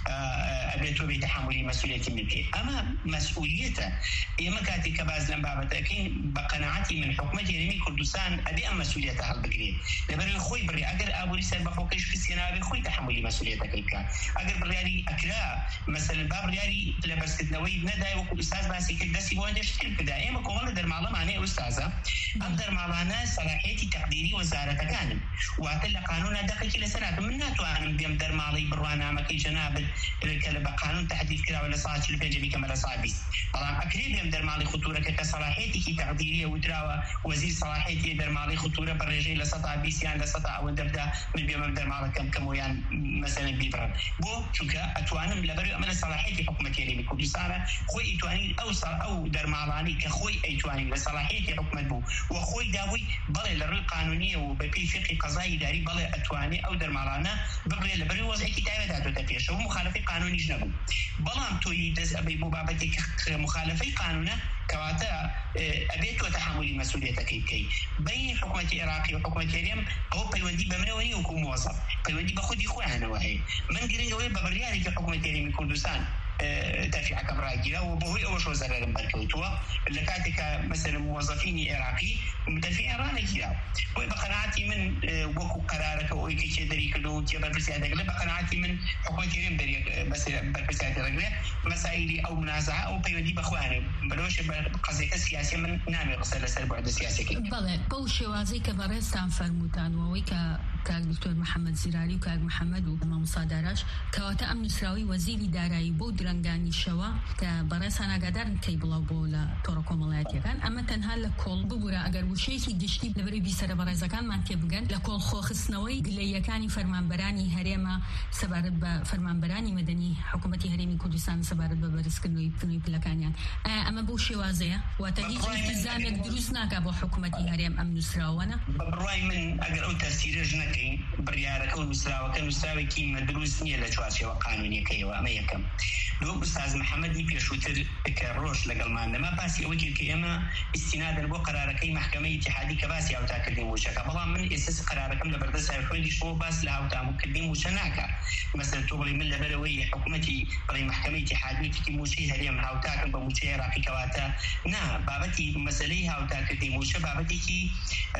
ئەبێت تۆ بێتە حمولی مەسئولیەتی من پێ ئەمە مەسئولیەتە ئێمە کاتێک کە باز لەم بابەتەکەین بە قەناعەتی من حکوومەتی هەرێمی کوردستان ئەبێ ئەم مەسئولیەتە هەڵبگرێت لەبەرەوەی خۆی بڕێ ئەگەر ئابووری سەربەخۆکەی شکستیانە ئەبێ خۆی تەحمولی مەسئولیەتەکەی بکات ئەگەر بڕیاری ئەکرا مەسەلەن با بڕیاری لەبەرکردنەوەی نەدای وەکو ئوستاز باسی کرد دەستی بۆ هەندێک شتێک کردا ئێمە کۆمەڵە دەرماڵەمانەیە ئوستازە ئەم دەرماڵانە سەلاحیەتی تقديري وزارة كان واتل قانون دقيق لسنة من ناتوان بيم درمالي بروانا مكي جناب الكلب قانون تحديث كلا ولا صاحب البنجبي كما صابي طبعا اكيد بيم درمالي خطوره كصلاحيتي تقديريه وتراوى وزير صلاحيتي درمالي خطوره بالرجال لسطع بيسيان لسطع او دردا من بيم درمالي كم كمويان مثلا بيبر بو شوكا اتوانم لبري امل صلاحيتي حكومتي اللي بكل سنه خوي اتواني اوصل او درمالاني كخوي ايتواني لصلاحيتي حكومت بو وخوي داوي بل للرقه قانونية وبفي فقه قضائي داري بل أتواني أو درمالانا بقي لبري وضع كتابة داتو تفيشه ومخالفي قانوني جنبو بلام توي دز أبي مبابتك مخالفي قانونا كواتا أبيت وتحمل مسؤوليتك كي بين حكومة العراق وحكومة اليمن أو بيودي بمنوني وكون موظف بيودي بخدي خوانه وهي من قرين قوي ببرياري كحكومة اليمن كردستان ترفيع كبراجيلا وبهوي أول شو زرار بركوتوا اللي كاتك مثلا موظفين عراقي مدافعين رانا كذا وبقناعتي من وكو قرارك أو كي شدري كلو تبى برسالة قلب بقناعتي من حكومة اليمن بري مثلا برسالة قلب مسائل أو منازعة أو بيودي بخوانه بلوش بقضية سياسية من نامي قصة لسر بعد السياسي كده. بله بوش وازي كبرستان فرموتان وويكا كاك دكتور محمد زراري وكاك محمد ومام صادراش كواتا أمن سراوي وزيري داري بود رنگانی شوا که براسان اگرن کی بلاو بولا تورا کمالات یکن اما تنها لکول ببورا اگر وشی کی دشتی لبری بی سر برازکان من که بگن لکول خوخص نوی گلیکانی فرمانبرانی هرما سبارت با فرمانبرانی مدنی حکومتی هرمی کردستان سبارت با برسکنوی پنوی پلکانیان اما بوشی واضحه و تهیج التزامك دروس ناكا بو حكومتي هرم ام نسراوانا براي من اگر او تفسير جنكي بريارك او نسراوا كان نسراوي كي مدروس نيه لچواسي وقانوني كي و اميكم لو استاذ محمد ني بيشوتر كروش لقلمان ما باسي اوجي كي اما استنادا بو قراركي محكمه اتحادي كباسي او تاكدين وشكا بلا من اساس قراركم لبردس خويدي شو باس لا او تاكدين وشناكا مثلا تغلي من لبروي حكومتي بري محكمه اتحادي تكي موشي هريم هاو تاكن بموشي راقي كواتا نا بابتي مسألة هاو تاكدي موشة بابتي كي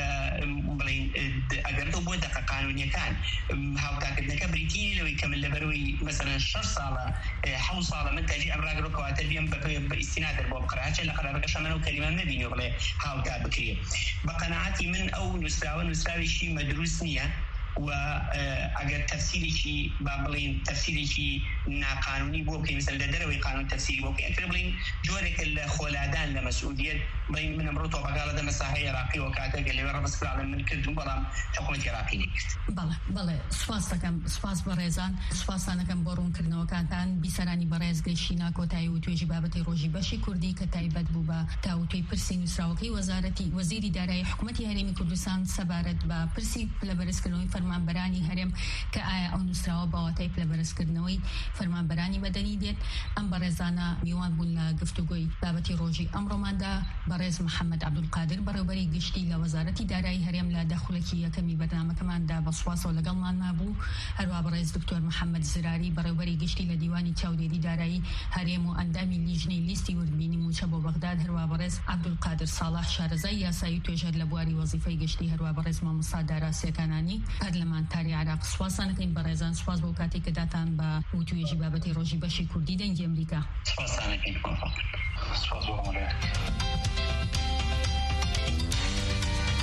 بلين أجر تو بود قانوني كان هاو تاكدنا كبريتيني لو يكمل لبروي مثلا شر صالة حول صالة من تجي أمر أجر كواتر بيم باستناد الباب قرأت شل قرأت كشمنو كلمة ما بيني ولا هاو تابكريه بقناعتي من أو نسراوي نسراوي شيء مدروس نية و ئەگەر تەفسیرێکی با بڵێن تەفسیرێکی ناقانونی بۆ بکەین مثلا لە دەرەوەی قانون تەفسیری بۆ بکەین ئەتر بڵێن جۆرێکە لە خۆلادان لە مەسئولیت بڵێن من ئەمڕۆ تۆپەکە لەدەمە ساحەی عێراقیەوە کاتێک لەوێ ڕەبەسکراڵم من کردم بەڵام حکوومەتی عێراقی نەکرد. بەڵێ بەڵێ سوپاس دەکەم سوپاس بەڕێزان سوپاسانەکەم بۆ ڕوونکردنەوەکانتان بیسەرانی بەڕێز گەیشتینە کۆتایی و توێژی بابەتی ڕۆژی بەشی کوردی کە تایبەت بوو بە تاوتوی پرسی نووسراوەکەی وەزارەتی وەزیری دارایی حکوومەتی هەرێمی کوردستان سەبارەت بە پرسی پلەبەرزکردنەوەی فەرمانبەرانی هەرێم کە ئایا ئەو نووسراوە باواتای پلەبەرزکردنەوەی فەرمانبەرانی مەدەنی دێت. ئەم بەڕێزانە میوان بوون لە گفتوگۆی بابەتی ڕۆژی ئەمڕۆماندا بەڕێز محەممەد عەبدولقادر بەڕێوەبەری گشتی لە وەزارەتی دارایی هەرێم لە دەخولێکی یەکەمی بەرنامەکەماندا بە سوپاسەوە لەگەڵمان مابوو. هەروە بەڕێز دکتۆر محەممەد زراری بەڕێوەبەری گشتی لە دیوانی چاودێری دارایی هەرێم و ئەندامی لیژنەی لیستی وردبینی موچە بۆ بەغداد. هەروە بەڕێز عەبدولقادر ساڵح شارەزای یاسایی و توێژەر لە بواری وەزیفەی گشتی. هەروە بەڕێز مامۆستا دارا سێکانانی پەرلەمانتاری عێراق. سوپاسانەکەین بەڕێزان سوپاس بۆ کاتێک کە داتان بە وتوێژی بابەتی ڕۆژی بەشی کوردی دەنگی ئەمریکا. سوپاسانەکەین سوپاس بۆ